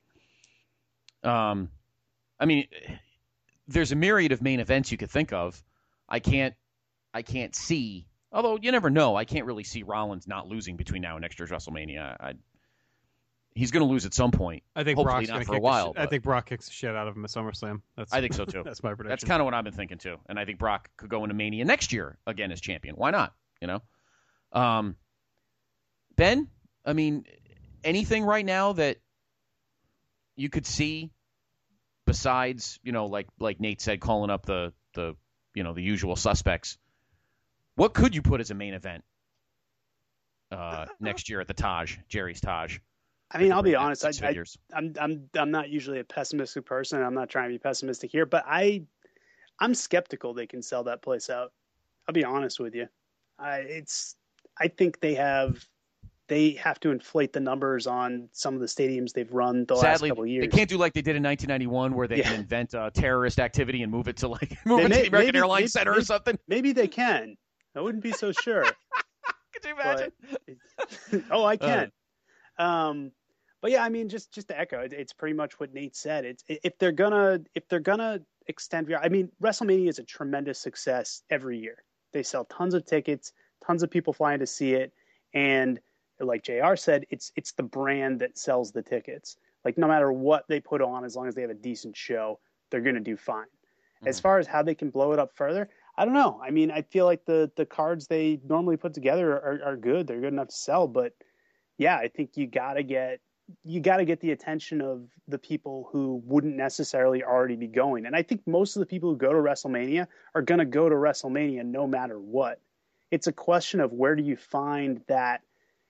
Um, I mean, there's a myriad of main events you could think of. I can't, I can't see. Although you never know, I can't really see Rollins not losing between now and next year's WrestleMania. I, he's going to lose at some point. I think hopefully Brock's not kick for a while. The, I think Brock kicks the shit out of him at SummerSlam. That's, I think so too. That's my prediction. That's kind of what I've been thinking too. And I think Brock could go into Mania next year again as champion. Why not? You know, um, Ben. I mean, anything right now that you could see besides, you know, like like Nate said, calling up the the you know the usual suspects. What could you put as a main event uh, next year at the Taj, Jerry's Taj? I mean, I'll be honest. I, I, I'm I'm I'm not usually a pessimistic person. I'm not trying to be pessimistic here, but I I'm skeptical they can sell that place out. I'll be honest with you. I it's I think they have they have to inflate the numbers on some of the stadiums they've run the Sadly, last couple of years. They can't do like they did in nineteen ninety-one where they yeah. can invent uh, terrorist activity and move it to like move they it may, to the American maybe, Airlines maybe, Center maybe, or something. Maybe they can. I wouldn't be so sure. Could you imagine? But, oh, I can. Uh, um, but yeah, I mean, just just to echo, it, it's pretty much what Nate said. It's if they're gonna if they're gonna extend. I mean, WrestleMania is a tremendous success every year. They sell tons of tickets, tons of people flying to see it, and like J R said, it's it's the brand that sells the tickets. Like no matter what they put on, as long as they have a decent show, they're gonna do fine. Mm-hmm. As far as how they can blow it up further, I don't know. I mean, I feel like the, the cards they normally put together are, are good. They're good enough to sell. But yeah, I think you gotta get you gotta get the attention of the people who wouldn't necessarily already be going. And I think most of the people who go to WrestleMania are gonna go to WrestleMania no matter what. It's a question of where do you find that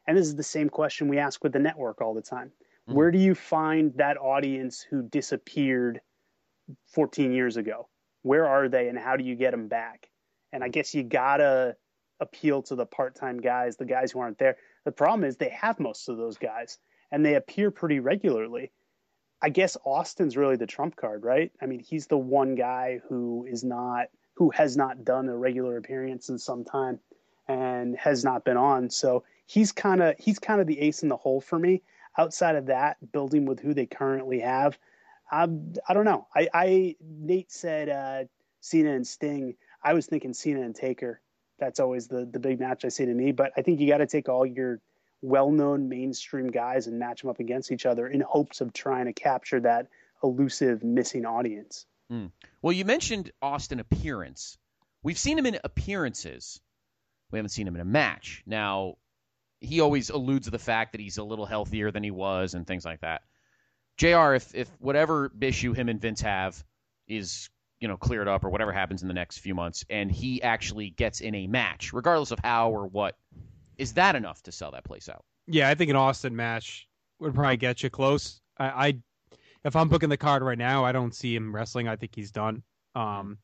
And this is the same question we ask with the network all the time. Mm-hmm. Where do you find that audience who disappeared fourteen years ago? Where are they, and how do you get them back? And I guess you gotta appeal to the part-time guys, the guys who aren't there. The problem is they have most of those guys, and they appear pretty regularly. I guess Austin's really the trump card, right? I mean, he's the one guy who is not, who has not done a regular appearance in some time and has not been on. So he's kind of, he's kind of the ace in the hole for me. Outside of that, building with who they currently have, um, I don't know. I, I Nate said uh, Cena and Sting. I was thinking Cena and Taker. That's always the, the big match I say to me. But I think you got to take all your well-known mainstream guys and match them up against each other in hopes of trying to capture that elusive missing audience. Mm. Well, you mentioned Austin appearance. We've seen him in appearances. We haven't seen him in a match. Now, he always alludes to the fact that he's a little healthier than he was and things like that. J R, if, if whatever issue him and Vince have is, you know, cleared up or whatever happens in the next few months, and he actually gets in a match, regardless of how or what, is that enough to sell that place out? Yeah, I think an Austin match would probably get you close. I, I if I'm booking the card right now, I don't see him wrestling. I think he's done. Um,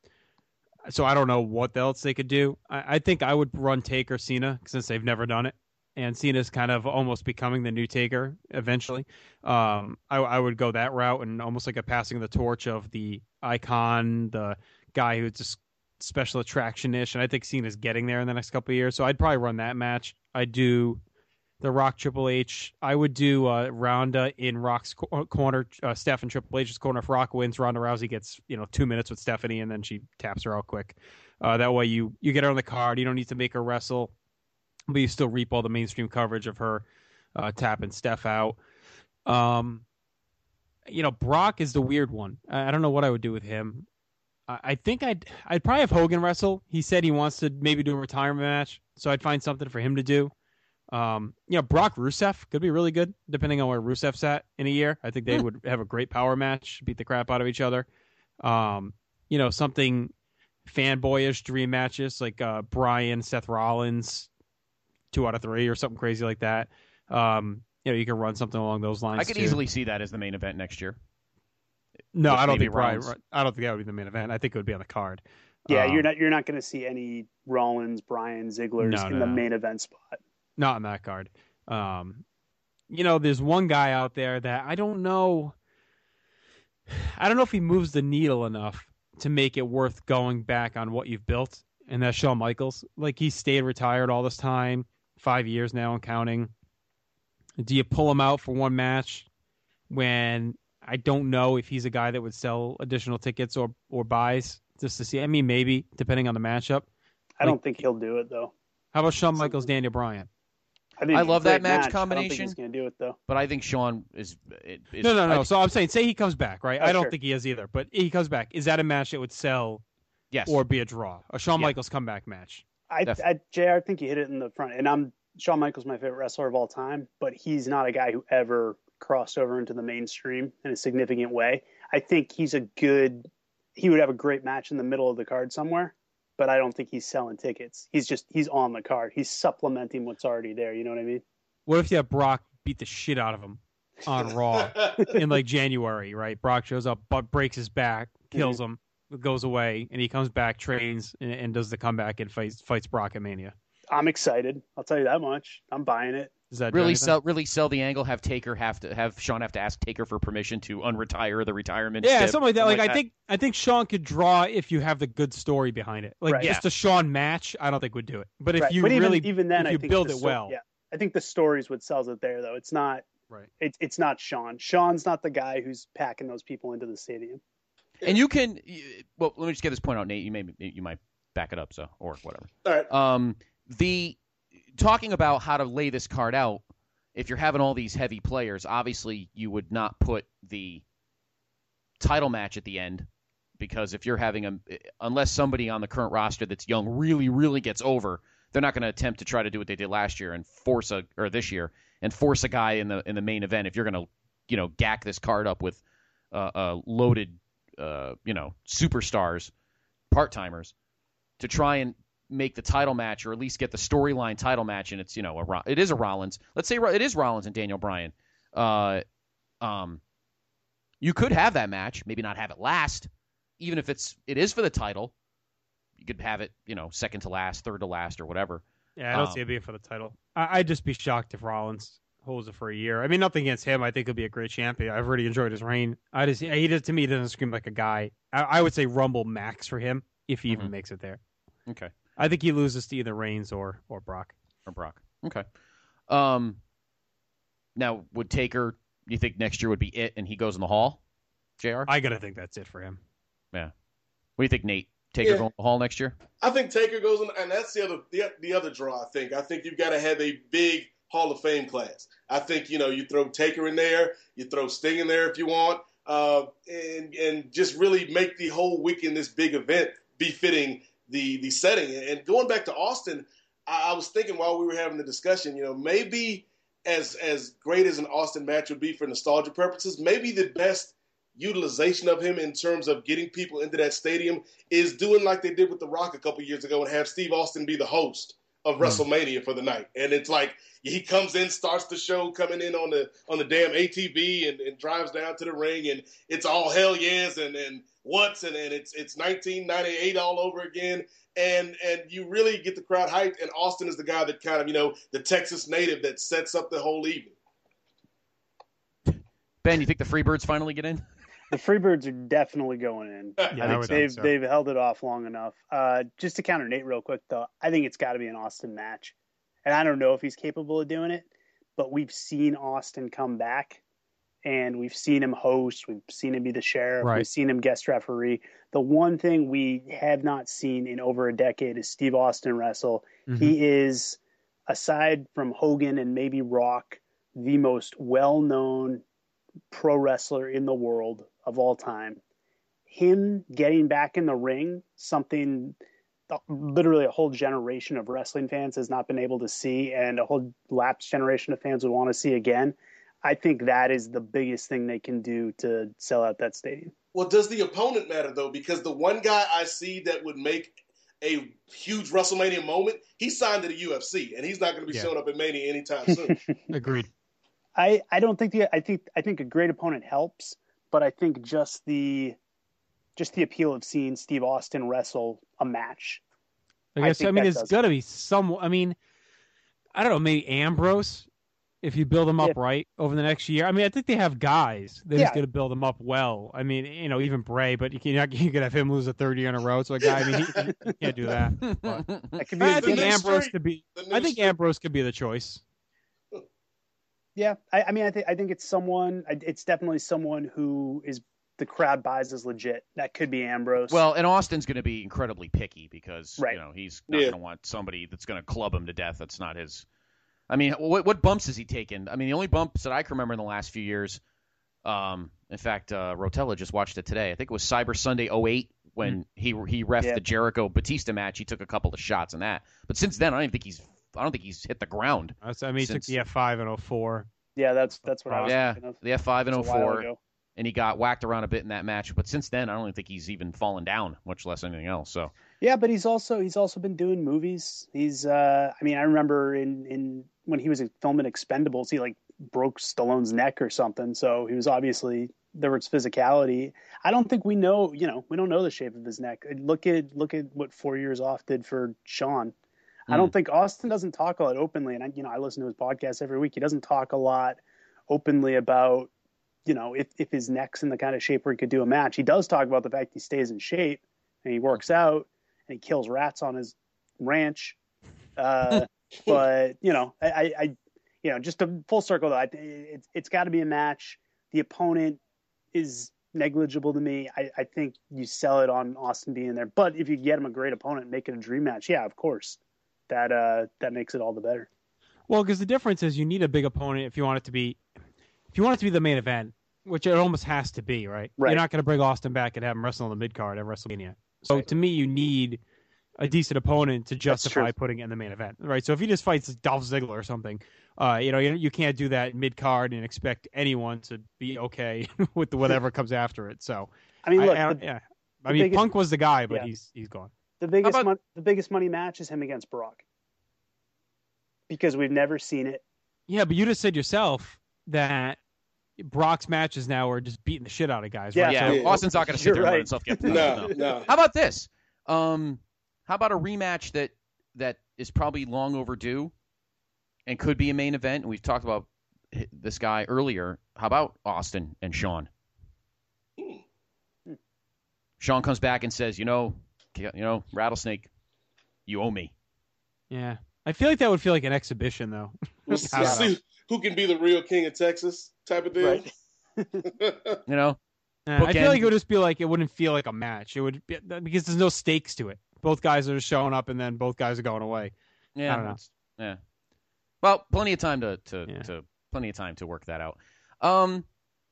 so I don't know what else they could do. I, I think I would run Taker Cena since they've never done it, and Cena's kind of almost becoming the new Taker eventually. Um, I, I would go that route and almost like a passing of the torch of the icon, the guy who's just special attraction-ish, and I think Cena's getting there in the next couple of years. So I'd probably run that match. I'd do the Rock Triple H. I would do uh, Ronda in Rock's co- corner, uh, Steph in Triple H's corner. If Rock wins, Ronda Rousey gets you know two minutes with Stephanie, and then she taps her out quick. Uh, that way you you get her on the card. You don't need to make her wrestle, but you still reap all the mainstream coverage of her uh, tapping Steph out. Um, you know, Brock is the weird one. I, I don't know what I would do with him. I, I think I'd I'd probably have Hogan wrestle. He said he wants to maybe do a retirement match, so I'd find something for him to do. Um, you know, Brock Rusev could be really good, depending on where Rusev's at in a year. I think they would have a great power match, beat the crap out of each other. Um, you know, something fanboyish dream matches like uh, Bryan, Seth Rollins, two out of three or something crazy like that. Um, you know, you can run something along those lines. I could too. easily see that as the main event next year. No, With I don't maybe think Bryan. Rollins. I don't think that would be the main event. I think it would be on the card. Yeah, um, you're not you're not going to see any Rollins, Bryan, Ziggler's No, in no, the no. main event spot. Not on that card. Um, you know, there's one guy out there that I don't know. I don't know if he moves the needle enough to make it worth going back on what you've built, and that's Shawn Michaels. Like, he stayed retired all this time, five years now and counting. Do you pull him out for one match when I don't know if he's a guy that would sell additional tickets or, or buys just to see? I mean, maybe, depending on the matchup. I Like, don't think he'll do it, though. How about Shawn Michaels, Daniel Bryan? I, think I it's a love that great match I don't combination. think he's going to do it, though. But I think Shawn is... is No, no, no. I- so I'm saying, say he comes back, right? Oh, I don't sure. think he is either, but he comes back. Is that a match that would sell yes. or be a draw? A Shawn Yeah. Michaels comeback match? I, Def- I, J R, I think you hit it in the front. And I'm Shawn Michaels, my favorite wrestler of all time, but he's not a guy who ever crossed over into the mainstream in a significant way. I think he's a good. He would have a great match in the middle of the card somewhere, but I don't think he's selling tickets. He's just he's on the card. He's supplementing what's already there. You know what I mean? What if you have Brock beat the shit out of him on Raw in like January, right? Brock shows up, but breaks his back, kills him, goes away, and he comes back, trains, and, and does the comeback and fights fights Brock at Mania. I'm excited. I'll tell you that much. I'm buying it. Does that do Really anything? sell, really sell the angle. Have Taker have to have Shawn have to ask Taker for permission to unretire the retirement. Yeah, stip, something like that. Like, I that. think I think Shawn could draw if you have the good story behind it. Like Right. just a Shawn match, I don't think would do it. But if Right. you but even, really even then, if I you think build the it sto- well, yeah, I think the stories would sells it there though. It's not. right? It, it's not Shawn. Shawn's not the guy who's packing those people into the stadium. And you can. Well, let me just get this point out, Nate. You may you might back it up, so or whatever. All right. Um, the talking about how to lay this card out. If you're having all these heavy players, obviously you would not put the title match at the end, because if you're having a, unless somebody on the current roster that's young really, really gets over, they're not going to attempt to try to do what they did last year and force a, or this year, and force a guy in the in the main event. If you're going to, you know, gack this card up with uh, uh, loaded, uh, you know, superstars, part timers, to try and make the title match or at least get the storyline title match, and it's, you know, a, it is a Rollins. Let's say it is Rollins and Daniel Bryan. Uh, um, you could have that match, maybe not have it last, even if it's it is for the title. You could have it, you know, second to last, third to last, or whatever. Yeah, I don't um, see it being for the title. I, I'd just be shocked if Rollins holds it for a year. I mean, nothing against him. I think he'll be a great champion. I've already enjoyed his reign. I just he does to me doesn't scream like a guy. I, I would say Rumble max for him if he mm-hmm. even makes it there. Okay. I think he loses to either Reigns or or Brock. Or Brock. Okay. Um. Now, would Taker, you think next year would be it and he goes in the Hall? J R? I gotta think that's it for him. Yeah. What do you think, Nate? Taker Yeah. going in the Hall next year? I think Taker goes in, and that's the other the, the other draw. I think. I think you've got to have a big Hall of Fame class. I think, you know, you throw Taker in there, you throw Sting in there if you want, uh, and and just really make the whole weekend this big event befitting the the setting. And going back to Austin, I, I was thinking while we were having the discussion, you know, maybe as as great as an Austin match would be for nostalgia purposes, maybe the best utilization of him in terms of getting people into that stadium is doing like they did with The Rock a couple years ago and have Steve Austin be the host of mm. WrestleMania for the night. And it's like he comes in, starts the show coming in on the on the damn A T V and, and drives down to the ring, and it's all hell yes and, and what's and, and it's it's nineteen ninety-eight all over again. And and you really get the crowd hyped, and Austin is the guy that kind of, you know, the Texas native that sets up the whole evening. Ben, you think the Freebirds finally get in? The Freebirds are definitely going in. Yeah, I think I they've think so. they've held it off long enough. Uh, just to counter Nate real quick, though, I think it's got to be an Austin match, and I don't know if he's capable of doing it, but we've seen Austin come back, and we've seen him host, we've seen him be the sheriff, Right. we've seen him guest referee. The one thing we have not seen in over a decade is Steve Austin wrestle. Mm-hmm. He is, aside from Hogan and maybe Rock, the most well-known pro wrestler in the world of all time. Him getting back in the ring, something literally a whole generation of wrestling fans has not been able to see, and a whole lapsed generation of fans would want to see again. I think that is the biggest thing they can do to sell out that stadium. Well, does the opponent matter, though? Because the one guy I see that would make a huge WrestleMania moment, he signed to the U F C, and he's not going to be Yeah. showing up at Mania anytime soon. Agreed. I, I don't think the I think I think a great opponent helps, but I think just the just the appeal of seeing Steve Austin wrestle a match. I I guess I, think mean that it's does got to be some. I mean, I don't know. Maybe Ambrose, if you build him up Yeah. right over the next year. I mean, I think they have guys. They're Yeah. just going to build them up well. I mean, you know, even Bray, but you can you could have him lose a third year in a row. So a guy, I mean, he, he can't do that. But That could be I a think new Ambrose streak. could be. The new I think streak. Ambrose could be the choice. Yeah, I, I mean, I think I think it's someone. It's definitely someone who is the crowd buys as legit. That could be Ambrose. Well, and Austin's going to be incredibly picky because Right. you know he's not Yeah. going to want somebody that's going to club him to death. That's not his. I mean, what what bumps has he taken? I mean, the only bumps that I can remember in the last few years. Um, in fact, uh, Rotella just watched it today. I think it was Cyber Sunday oh eight when he he reffed Yeah. the Jericho Batista match. He took a couple of shots in that, but since then, I don't even think he's. I don't think he's hit the ground. That's, I mean, he took Since- the F five and oh four. yeah, that's that's what I was Yeah, thinking of. the F five and oh It's a while four. ago. And he got whacked around a bit in that match, but since then, I don't even think he's even fallen down, much less anything else. So Yeah, but he's also he's also been doing movies. He's uh, I mean, I remember in in when he was filming Expendables, he like broke Stallone's neck or something. So he was obviously there was physicality. I don't think we know, you know, we don't know the shape of his neck. Look at look at what four years off did for Sean. I don't think Austin doesn't talk a lot openly, and I, you know, I listen to his podcast every week. He doesn't talk a lot openly about, you know, if, if his neck's in the kind of shape where he could do a match. He does talk about the fact he stays in shape and he works out and he kills rats on his ranch. Uh, but you know, I, I, I, you know, just a full circle though. I, it, it's got to be a match. The opponent is negligible to me. I, I think you sell it on Austin being there. But if you get him a great opponent, make it a dream match. Yeah, of course. That uh, that makes it all the better. Well, because the difference is you need a big opponent if you want it to be, if you want it to be the main event, which it almost has to be, right? Right. You're not going to bring Austin back and have him wrestle on the mid card at WrestleMania. So Right. to me, you need a decent opponent to justify true. putting it in the main event, right? So if he just fights Dolph Ziggler or something, uh, you know, you, you can't do that mid card and expect anyone to be okay with the whatever comes after it. So I mean, look, I, I, the, yeah, I the mean, biggest- Punk was the guy, but yeah. he's he's gone. The biggest about... mon- the biggest money match is him against Brock. Because we've never seen it. Yeah, but you just said yourself that Brock's matches now are just beating the shit out of guys. Yeah, right? yeah. So, Austin's not going to sit there right. and let himself get no, no, no. How about this? Um, how about a rematch that that is probably long overdue and could be a main event? And we've talked about this guy earlier. How about Austin and Sean? Hmm. Sean comes back and says, "You know, you know, Rattlesnake, you owe me." Yeah. I feel like that would feel like an exhibition, though. We'll see who can be the real king of Texas type of thing. Right. You know? Uh, I feel like it would just be like, it wouldn't feel like a match. It would be, because there's no stakes to it. Both guys are just showing up and then both guys are going away. Yeah. I don't know. Yeah. Well, plenty of time to, to, yeah. to plenty of time to work that out. Um,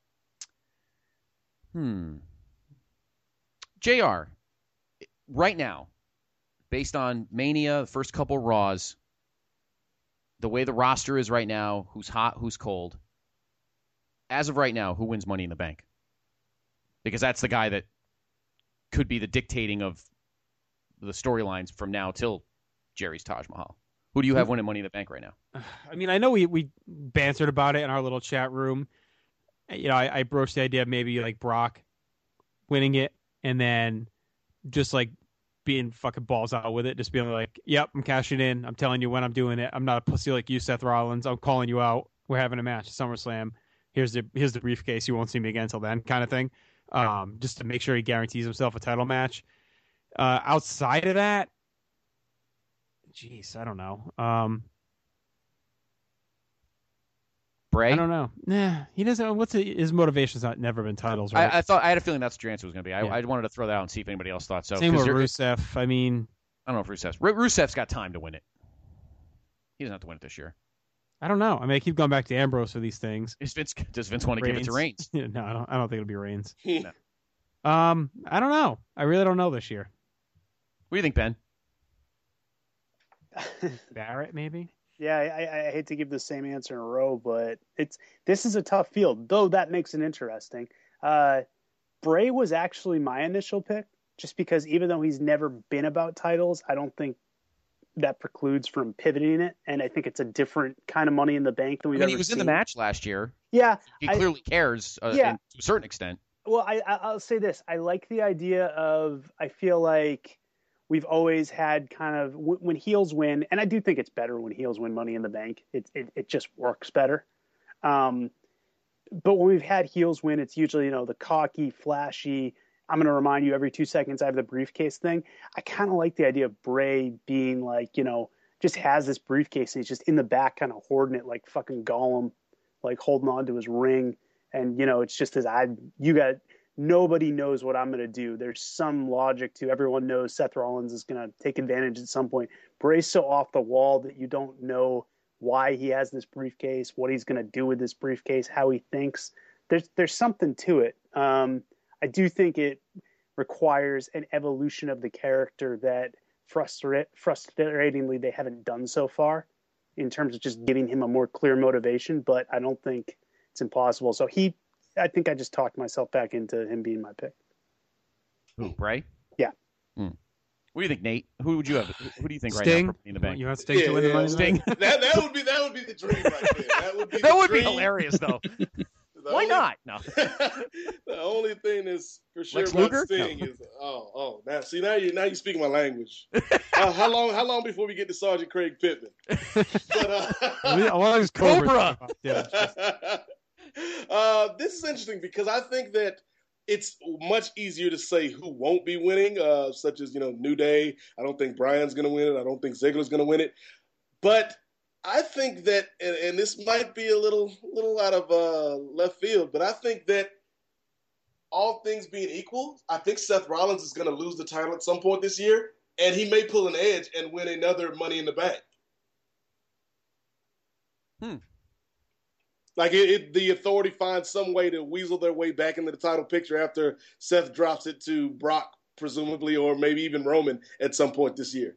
hmm. J R, right now, based on Mania, the first couple Raws, the way the roster is right now, who's hot, who's cold, as of right now, who wins Money in the Bank? Because that's the guy that could be the dictating of the storylines from now till Jerry's Taj Mahal. Who do you have winning Money in the Bank right now? I mean, I know we, we bantered about it in our little chat room. You know, I, I broached the idea of maybe like Brock winning it and then just like being fucking balls out with it, just being like, yep, I'm cashing in. I'm telling you when I'm doing it. I'm not a pussy like you, Seth Rollins. I'm calling you out. We're having a match at SummerSlam. Here's the here's the briefcase. You won't see me again until then, kind of thing. Um, just to make sure he guarantees himself a title match. Uh, outside of that, jeez, I don't know. Um, Bray? I don't know. Nah, he doesn't. What's the, his motivation's not never been titles, right? I, I thought I had a feeling that's what your answer was going to be. I, Yeah. I wanted to throw that out and see if anybody else thought so. Same with you're- Rusev. I mean, I don't know if Rusev's. Ru- Rusev's got time to win it. He doesn't have to win it this year. I don't know. I mean, I keep going back to Ambrose for these things. Is Vince, does Vince want to give it to Reigns? Yeah, no, I don't. I don't think it'll be Reigns. No. Um, I don't know. I really don't know this year. What do you think, Ben? Barrett, maybe. Yeah, I, I hate to give the same answer in a row, but it's this is a tough field, though that makes it interesting. Uh, Bray was actually my initial pick, just because even though he's never been about titles, I don't think that precludes from pivoting it, and I think it's a different kind of Money in the Bank than we've I mean, ever he was seen. in the match last year. Yeah, He I, clearly cares uh, Yeah. in, to a certain extent. Well, I, I'll say this. I like the idea of, I feel like we've always had kind of, when heels win, and I do think it's better when heels win Money in the Bank. It, it, it just works better. Um, but when we've had heels win, it's usually, you know, the cocky, flashy, I'm going to remind you every two seconds I have the briefcase thing. I kind of like the idea of Bray being like, you know, just has this briefcase and he's just in the back kind of hoarding it like fucking Gollum, like holding on to his ring. And, you know, it's just as I, you got, nobody knows what I'm going to do. There's some logic to everyone knows Seth Rollins is going to take advantage at some point. Bray's so off the wall that you don't know why he has this briefcase, what he's going to do with this briefcase, how he thinks. There's, there's something to it. Um, I do think it requires an evolution of the character that frustra- frustratingly they haven't done so far in terms of just giving him a more clear motivation, but I don't think it's impossible. So he, I think I just talked myself back into him being my pick. Who, Bray? Yeah. Hmm. What do you think, Nate? Who would you have? Who do you think Sting. right now for Money in the Bank? You want Sting Yeah, to win the yeah, Money in the Bank? Sting. that that would be that would be the dream right there. That would be That the would be dream. hilarious, though. The Why only- not? No. The only thing that's for sure Lex about Luger? Sting No. is oh oh now see now you now you speak my language. uh, how long how long before we get to Sergeant Craig Pittman? But, uh, I want to just Cobra. Yeah. uh, this is interesting because I think that it's much easier to say who won't be winning, uh, such as, you know, New Day. I don't think Bryan's going to win it. I don't think Ziggler's going to win it. But I think that, and, and this might be a little little out of uh, left field, but I think that all things being equal, I think Seth Rollins is going to lose the title at some point this year, and he may pull an edge and win another Money in the Bank. Hmm. Like it, it, the Authority finds some way to weasel their way back into the title picture after Seth drops it to Brock, presumably, or maybe even Roman at some point this year.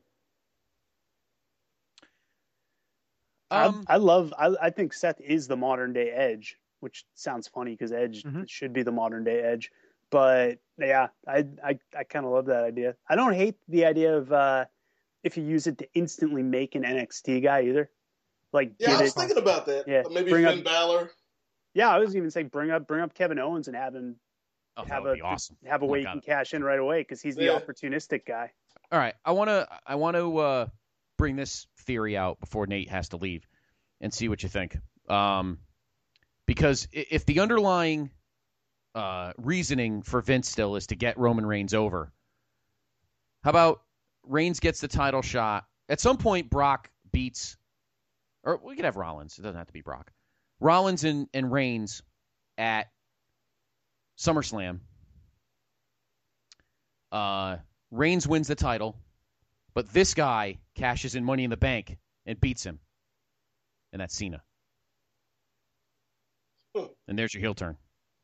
Um, I, I love, I, I think Seth is the modern day Edge, which sounds funny because Edge Mhm. should be the modern day Edge. But yeah, I I, I kind of love that idea. I don't hate the idea of uh, if you use it to instantly make an N X T guy either. Like, yeah, I was it, thinking about that. Yeah, maybe Finn up, Balor. Yeah, I was even saying bring up bring up Kevin Owens and have him Oh, have that would a be awesome. have a Oh way my you God. can cash in right away because he's the Yeah. opportunistic guy. All right, I want to I want to uh, bring this theory out before Nate has to leave, and see what you think. Um, because if the underlying uh, reasoning for Vince still is to get Roman Reigns over, how about Reigns gets the title shot at some point? Brock beats, or we could have Rollins. It doesn't have to be Brock. Rollins and, and Reigns at SummerSlam. Uh, Reigns wins the title, but this guy cashes in Money in the Bank and beats him. And that's Cena. Huh. And there's your heel turn.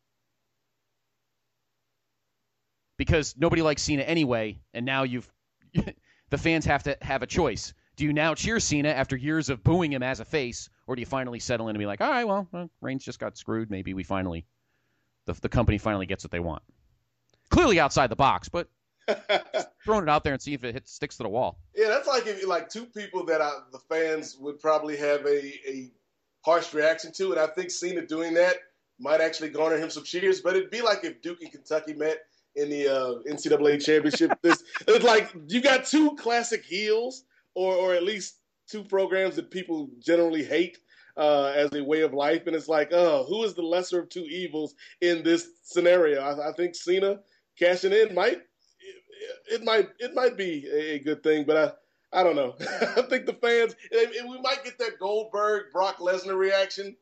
Because nobody likes Cena anyway, and now you've the fans have to have a choice. Do you now cheer Cena after years of booing him as a face, or do you finally settle in and be like, all right, well, well Reigns just got screwed. Maybe we finally, the, the company finally gets what they want. Clearly outside the box, but throwing it out there and see if it hits, sticks to the wall. Yeah, that's like if like two people that I, the fans would probably have a, a harsh reaction to, and I think Cena doing that might actually garner him some cheers. But it'd be like if Duke and Kentucky met in the uh, N C double A championship. This it's like you got two classic heels, or or at least two programs that people generally hate uh, as a way of life, and it's like, oh, who is the lesser of two evils in this scenario? I, I think Cena cashing in might. It might it might be a good thing, but I I don't know. I think the fans we might get that Goldberg Brock Lesnar reaction.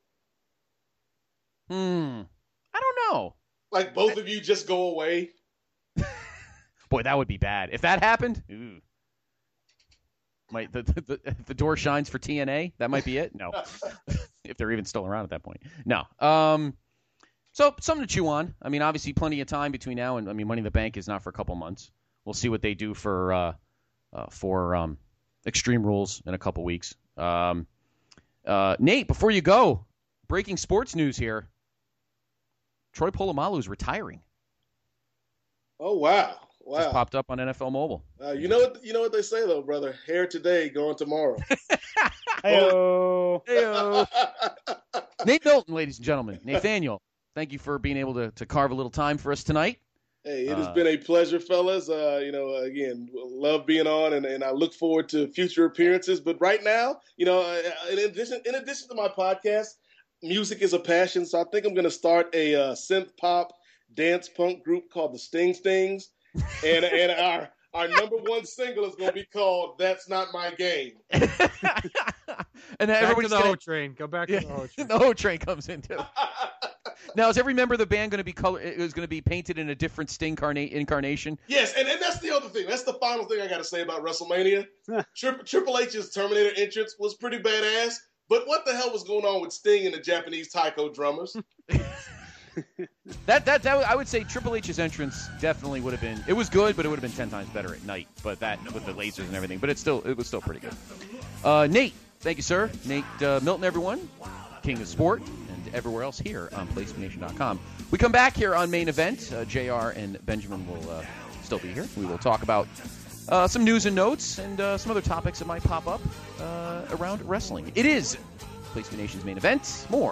Hmm. I don't know. Like both of you just go away. Boy, that would be bad if that happened. Ooh. Might the, the the the door shines for T N A? That might be it. No, if they're even still around at that point. No. Um. So something to chew on. I mean, obviously, plenty of time between now and I mean, Money in the Bank is not for a couple months. We'll see what they do for uh, uh, for um, Extreme Rules in a couple weeks. Um, uh, Nate, before you go, breaking sports news here. Troy Polamalu is retiring. Oh wow, wow! Just popped up on N F L Mobile. Uh, you know what? You know what they say though, brother. Hair today, gone tomorrow. Hey-o. Hey-o. Nate Milton, ladies and gentlemen. Nathaniel, thank you for being able to, to carve a little time for us tonight. Hey, it has uh, been a pleasure, fellas. Uh, you know, again, love being on, and, and I look forward to future appearances. But right now, you know, in addition, in addition to my podcast, music is a passion. So I think I'm going to start a uh, synth pop dance punk group called the Sting Stings, and and our our number one single is going to be called "That's Not My Game." and then Back everybody's to the gonna, Ho Train. Go back yeah, to the Ho Train. the Ho Train comes in too. Now, is every member of the band going to be color? It was going to be painted in a different Sting carna- incarnation. Yes, and, and that's the other thing. That's the final thing I got to say about WrestleMania. Tri- Triple H's Terminator entrance was pretty badass, but what the hell was going on with Sting and the Japanese taiko drummers? That, that that I would say Triple H's entrance definitely would have been. It was good, but it would have been ten times better at night. But that with the lasers and everything. But it's still it was still pretty good. Uh, Nate, thank you, sir. Nate uh, Milton, everyone, King of Sport, and everywhere else here on Place To Be Nation dot com. We come back here on Main Event. Uh, J R and Benjamin will uh, still be here. We will talk about uh, some news and notes and uh, some other topics that might pop up uh, around wrestling. It is Place To Be Nation's Main Event. More.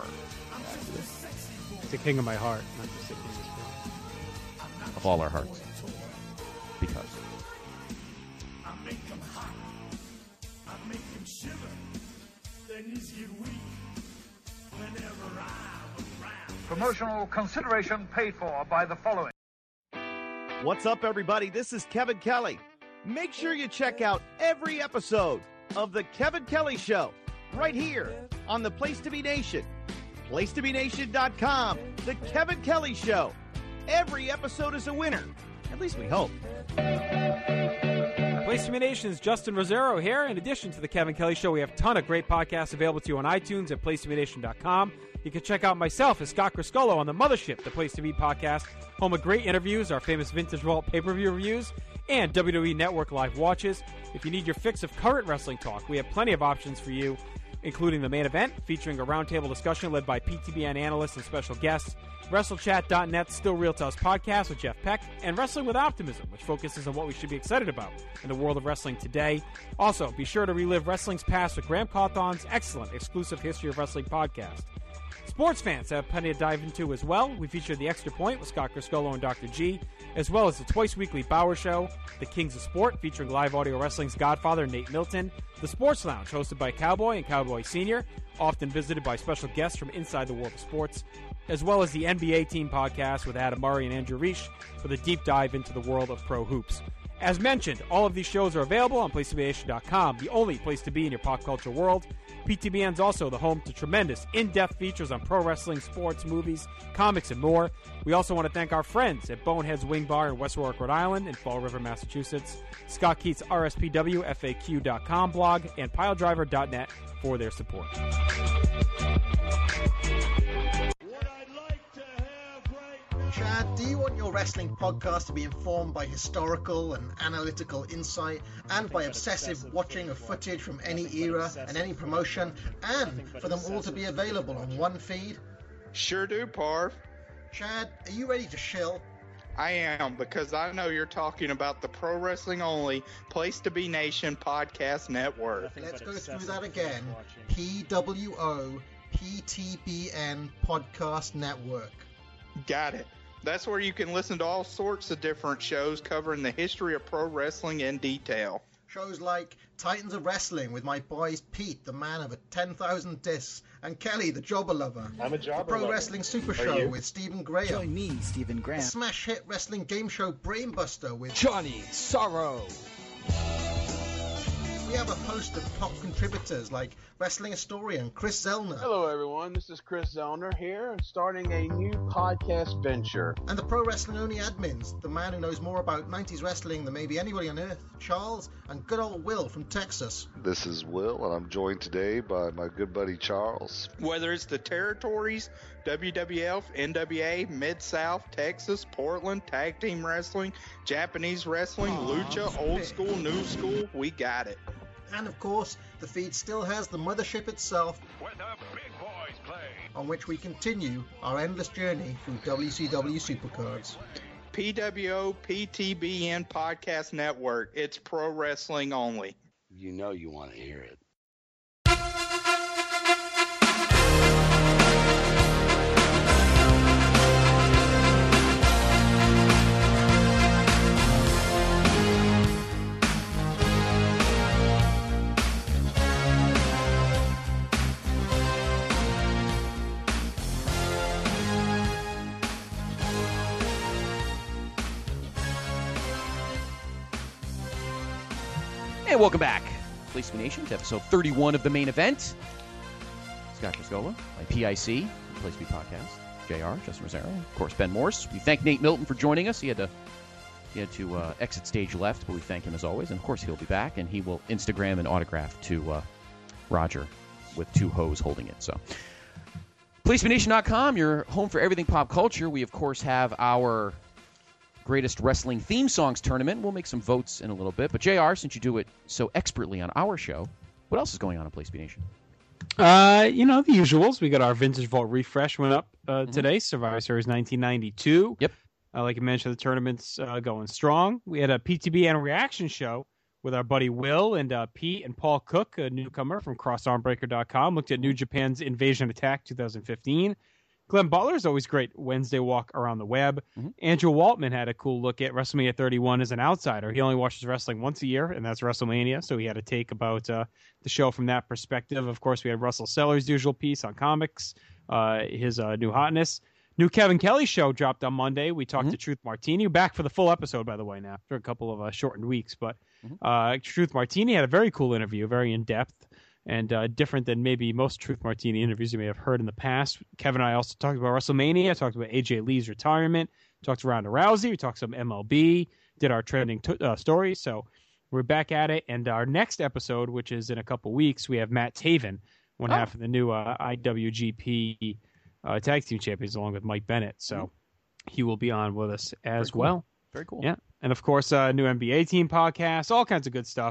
It's the king of my heart, not just the king of sport. Of all our hearts. Because. Promotional consideration paid for by the following. What's up, everybody? This is Kevin Kelly. Make sure you check out every episode of The Kevin Kelly Show right here on the Place To Be Nation. Place To Be Nation dot com. The Kevin Kelly Show. Every episode is a winner. At least we hope. Place To Be Nation's Justin Rosero here. In addition to the Kevin Kelly Show, we have a ton of great podcasts available to you on iTunes at Place To Be Nation dot com. You can check out myself as Scott Criscolo on the Mothership, the Place To Be podcast, home of great interviews, our famous Vintage Vault pay-per-view reviews, and W W E Network live watches. If you need your fix of current wrestling talk, we have plenty of options for you, including the Main Event, featuring a roundtable discussion led by P T B N analysts and special guests, WrestleChat dot net, Still Real to Us podcast with Jeff Peck, and Wrestling with Optimism, which focuses on what we should be excited about in the world of wrestling today. Also, be sure to relive wrestling's past with Graham Cawthon's excellent exclusive History of Wrestling podcast. Sports fans have plenty to dive into as well. We feature The Extra Point with Scott Criscolo and Doctor G, as well as the twice-weekly Bauer Show, The Kings of Sport, featuring live audio wrestling's godfather, Nate Milton, The Sports Lounge, hosted by Cowboy and Cowboy Senior, often visited by special guests from inside the world of sports, as well as the N B A Team podcast with Adam Murray and Andrew Reich for the deep dive into the world of pro hoops. As mentioned, all of these shows are available on place to be nation dot com, the only place to be in your pop culture world. P T B N is also the home to tremendous in-depth features on pro wrestling, sports, movies, comics, and more. We also want to thank our friends at Bonehead's Wing Bar in West Warwick, Rhode Island, and Fall River, Massachusetts, Scott Keats' R S P W F A Q dot com blog, and Piledriver dot net for their support. Chad, do you want your wrestling podcast to be informed by historical and analytical insight and by obsessive watching of footage from any era and any promotion, and for them all to be available on one feed? Sure do, Parv. Chad, are you ready to shill? I am, because I know you're talking about the Pro Wrestling Only Place to Be Nation podcast network. Let's go through that again. P W O P T B N Podcast Network. Got it. That's where you can listen to all sorts of different shows covering the history of pro wrestling in detail. Shows like Titans of Wrestling with my boys Pete, the man of a ten thousand discs, and Kelly, the jobber lover. I'm a jobber The Pro lover. Wrestling Super Are Show you? with Stephen Graham. Join me, Stephen Graham. The smash hit wrestling game show Brainbuster with Johnny Sorrow. We have a host of top contributors like wrestling historian Chris Zellner. Hello, everyone. This is Chris Zellner here, and starting a new podcast venture. And the Pro Wrestling Only admins, the man who knows more about nineties wrestling than maybe anybody on earth, Charles, and good old Will from Texas. This is Will, and I'm joined today by my good buddy Charles. Whether it's the territories, W W F, N W A, Mid-South, Texas, Portland, tag team wrestling, Japanese wrestling, Aww, lucha, old school, new school, we got it. And of course, the feed still has the mothership itself, Where the big boys play. on which we continue our endless journey through W C W Supercards. P W O P T B N Podcast Network. It's pro wrestling only. You know you want to hear it. And welcome back, Place to Be Nation, to episode thirty-one of the main event. Scott Criscolo, my P I C, Place to Be Podcast. J R, Justin Rosero, of course, Ben Morse. We thank Nate Milton for joining us. He had to he had to uh, exit stage left, but we thank him as always. And of course, he'll be back, and he will Instagram an autograph to uh, Roger with two hoes holding it. So, place to be nation dot com, your home for everything pop culture. We, of course, have our Greatest Wrestling Theme Songs tournament. We'll make some votes in a little bit. But, J R, since you do it so expertly on our show, what else is going on in Place to Be Nation? Uh, you know, the usuals. We got our Vintage Vault refresh went up uh, Mm-hmm. today, Survivor Series nineteen ninety-two. Yep. Uh, like I mentioned, the tournament's uh, going strong. We had a P T B N reaction show with our buddy Will and uh, Pete and Paul Cook, a newcomer from cross arm breaker dot com. Looked at New Japan's Invasion Attack twenty fifteen. Glenn Butler's always great Wednesday walk around the web. Mm-hmm. Andrew Waltman had a cool look at WrestleMania thirty-one as an outsider. He only watches wrestling once a year, and that's WrestleMania, so he had a take about uh, the show from that perspective. Of course, we had Russell Sellers' usual piece on comics, uh, his uh, new hotness. New Kevin Kelly show dropped on Monday. We talked Mm-hmm. to Truth Martini, back for the full episode, by the way, now, after a couple of uh, shortened weeks. But Mm-hmm. uh, Truth Martini had a very cool interview, very in-depth, and uh, different than maybe most Truth Martini interviews you may have heard in the past. Kevin and I also talked about WrestleMania, talked about A J Lee's retirement, talked to Ronda Rousey, we talked some M L B, did our trending t- uh, stories. So we're back at it. And our next episode, which is in a couple weeks, we have Matt Taven, one Oh. half of the new uh, I W G P uh, Tag Team Champions, along with Mike Bennett. So Mm-hmm. he will be on with us as Very cool. well. Very cool. Yeah. And of course, uh, new N B A team podcast, all kinds of good stuff.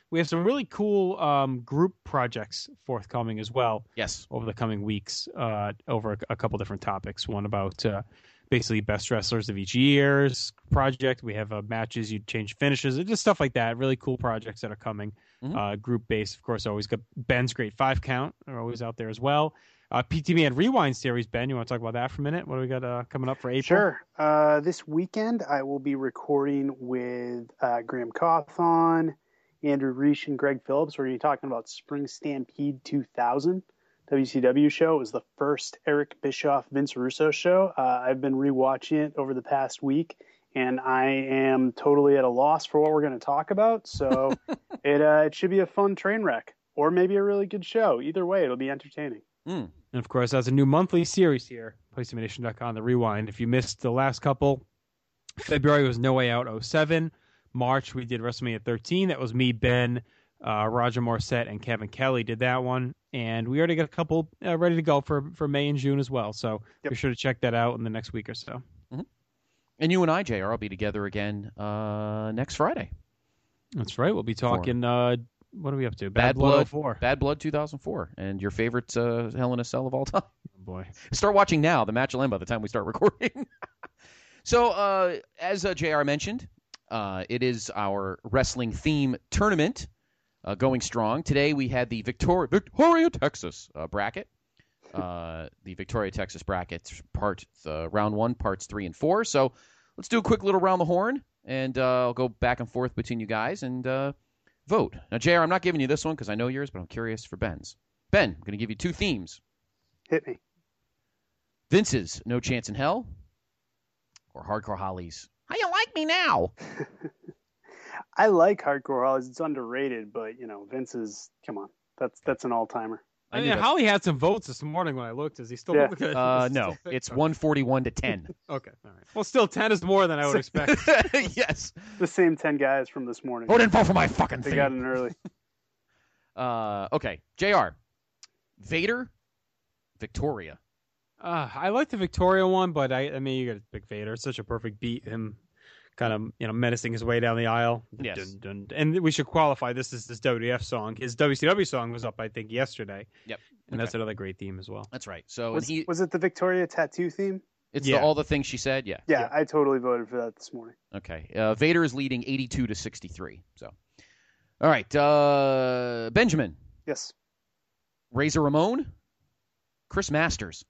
we have some really cool um, group projects forthcoming as well. Yes. Over the coming weeks, uh, over a, a couple different topics. One about uh, basically best wrestlers of each year's project. We have uh, matches, you change finishes, just stuff like that. Really cool projects that are coming. Mm-hmm. Uh, group based, of course. Always got Ben's Great Five Count are always out there as well. Uh, P T Man Rewind series, Ben, you want to talk about that for a minute? What do we got uh, coming up for April? Sure. Uh, this weekend, I will be recording with uh, Graham Cawthon, Andrew Reich, and Greg Phillips. We're going to be talking about Spring Stampede two thousand W C W show. It was the first Eric Bischoff, Vince Russo show. Uh, I've been rewatching it over the past week, and I am totally at a loss for what we're going to talk about. So it uh, it should be a fun train wreck, or maybe a really good show. Either way, it'll be entertaining. Mm. And, of course, that's a new monthly series here, place to be nation dot com, The Rewind. If you missed the last couple, February was No Way Out oh seven. March, we did WrestleMania thirteen. That was me, Ben, uh, Roger Morissette, and Kevin Kelly did that one. And we already got a couple uh, ready to go for, for May and June as well. So yep. Be sure to check that out in the next week or so. Mm-hmm. And you and I, J R, will be together again uh, next Friday. That's right. We'll be talking... Uh, what are we up to? Bad, Bad Blood, Blood oh four. Bad Blood two thousand four. And your favorite uh, Hell in a Cell of all time. Oh, boy. Start watching now. The match will end by the time we start recording. so, uh, as uh, J R mentioned, uh, it is our wrestling theme tournament uh, going strong. Today we had the Victoria, Victoria Texas uh, bracket. Uh, the Victoria, Texas bracket, part uh, round one, parts three and four. So let's do a quick little round the horn, and uh, I'll go back and forth between you guys and uh, vote. Now, J R, I'm not giving you this one because I know yours, but I'm curious for Ben's. Ben, I'm going to give you two themes. Hit me. Vince's No Chance in Hell, or Hardcore Holly's How You Like Me Now? I like Hardcore Holly's. It's underrated, but, you know, Vince's, come on. That's that's an all-timer. I mean, Holly had some votes this morning when I looked. Is he still? Yeah. Good? Uh, no, it's one forty-one to ten. Okay, all right. Well, still ten is more than I would expect. Yes, the same ten guys from this morning. Vote didn't vote for my fucking they thing. They got in early. uh, okay, J R, Vader, Victoria. Uh, I like the Victoria one, but I, I mean, you got to pick Vader. It's such a perfect beat. Him kind of, you know, menacing his way down the aisle. Yes. Dun, dun. And we should qualify, this is this W W F song. His W C W song was up, I think, yesterday. Yep. And okay. that's another great theme as well. That's right. So was, he, was it the Victoria tattoo theme? It's yeah. the, all the things she said? Yeah. yeah. Yeah, I totally voted for that this morning. Okay. Uh, Vader is leading eighty-two to sixty-three. So, all right. Uh, Benjamin. Yes. Razor Ramon, Chris Masters.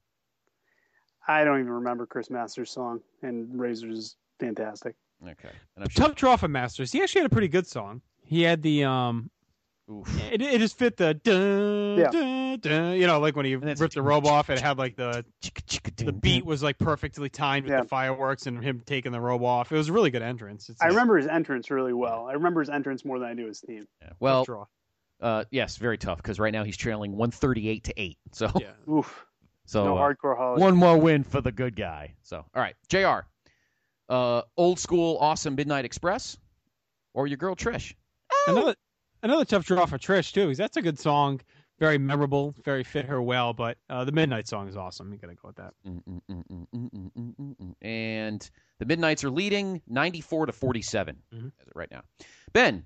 I don't even remember Chris Masters' song, and Razor's fantastic. Okay. And I'm sure... Tough draw for Masters. He actually had a pretty good song. He had the um, Oof. It, it just fit the dun, yeah. dun, dun, you know, like when he ripped the robe off, it had like the the beat was like perfectly timed with yeah. the fireworks and him taking the robe off. It was a really good entrance. It's I like, remember his entrance really well. I remember his entrance more than I do his theme. Yeah. Well, draw. Uh, yes, very tough because right now he's trailing one thirty-eight to eight. So, yeah. Oof. So no uh, hardcore Holly. One more win for the good guy. So, all right, J R, uh, old school, awesome Midnight Express, or your girl Trish. Oh! Another another tough draw for Trish too. Because that's a good song, very memorable, very fit her well. But uh, the Midnight song is awesome. You got to go with that. Mm, mm, mm, mm, mm, mm, mm, mm, mm. And the Midnights are leading ninety-four to forty-seven mm-hmm. right now. Ben,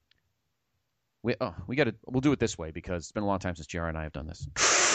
we oh we got to we'll do it this way because it's been a long time since J R and I have done this.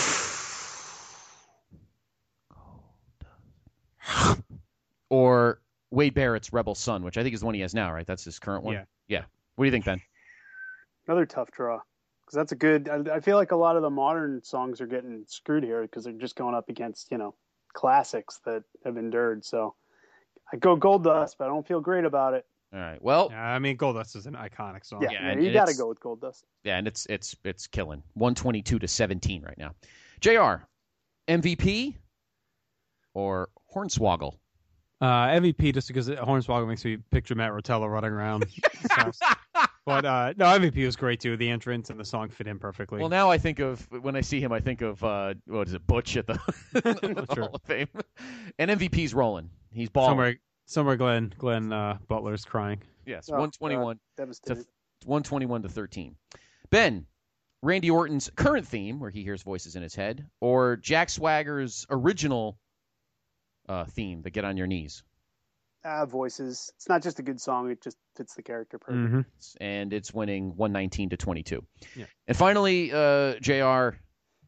Or Wade Barrett's Rebel Son, which I think is the one he has now, right? That's his current one? Yeah. Yeah. What do you think, Ben? Another tough draw. Because that's a good... I, I feel like a lot of the modern songs are getting screwed here because they're just going up against, you know, classics that have endured. So I go Gold Dust, but I don't feel great about it. All right. Well... Yeah, I mean, Gold Dust is an iconic song. Yeah, yeah yeah you got to go with Gold Dust. Yeah, and it's it's it's killing. one twenty-two to seventeen right now. J R, M V P or Hornswoggle? Uh, M V P just because Hornswoggle makes me picture Matt Rotella running around his house. But uh, no, M V P was great too. The entrance and the song fit in perfectly. Well, now I think of when I see him, I think of uh, what is it, Butch at the, the sure. Hall of Fame. And M V P's rolling. He's balling. Somewhere, somewhere, Glenn, Glenn uh, Butler's crying. Yes, oh, one twenty-one to one twenty-one to thirteen. Ben, Randy Orton's current theme, where he hears voices in his head, or Jack Swagger's original uh, theme, the Get on Your Knees. Uh, voices. It's not just a good song; it just fits the character perfect. Mm-hmm. And it's winning one nineteen to twenty-two. Yeah. And finally, uh, J R,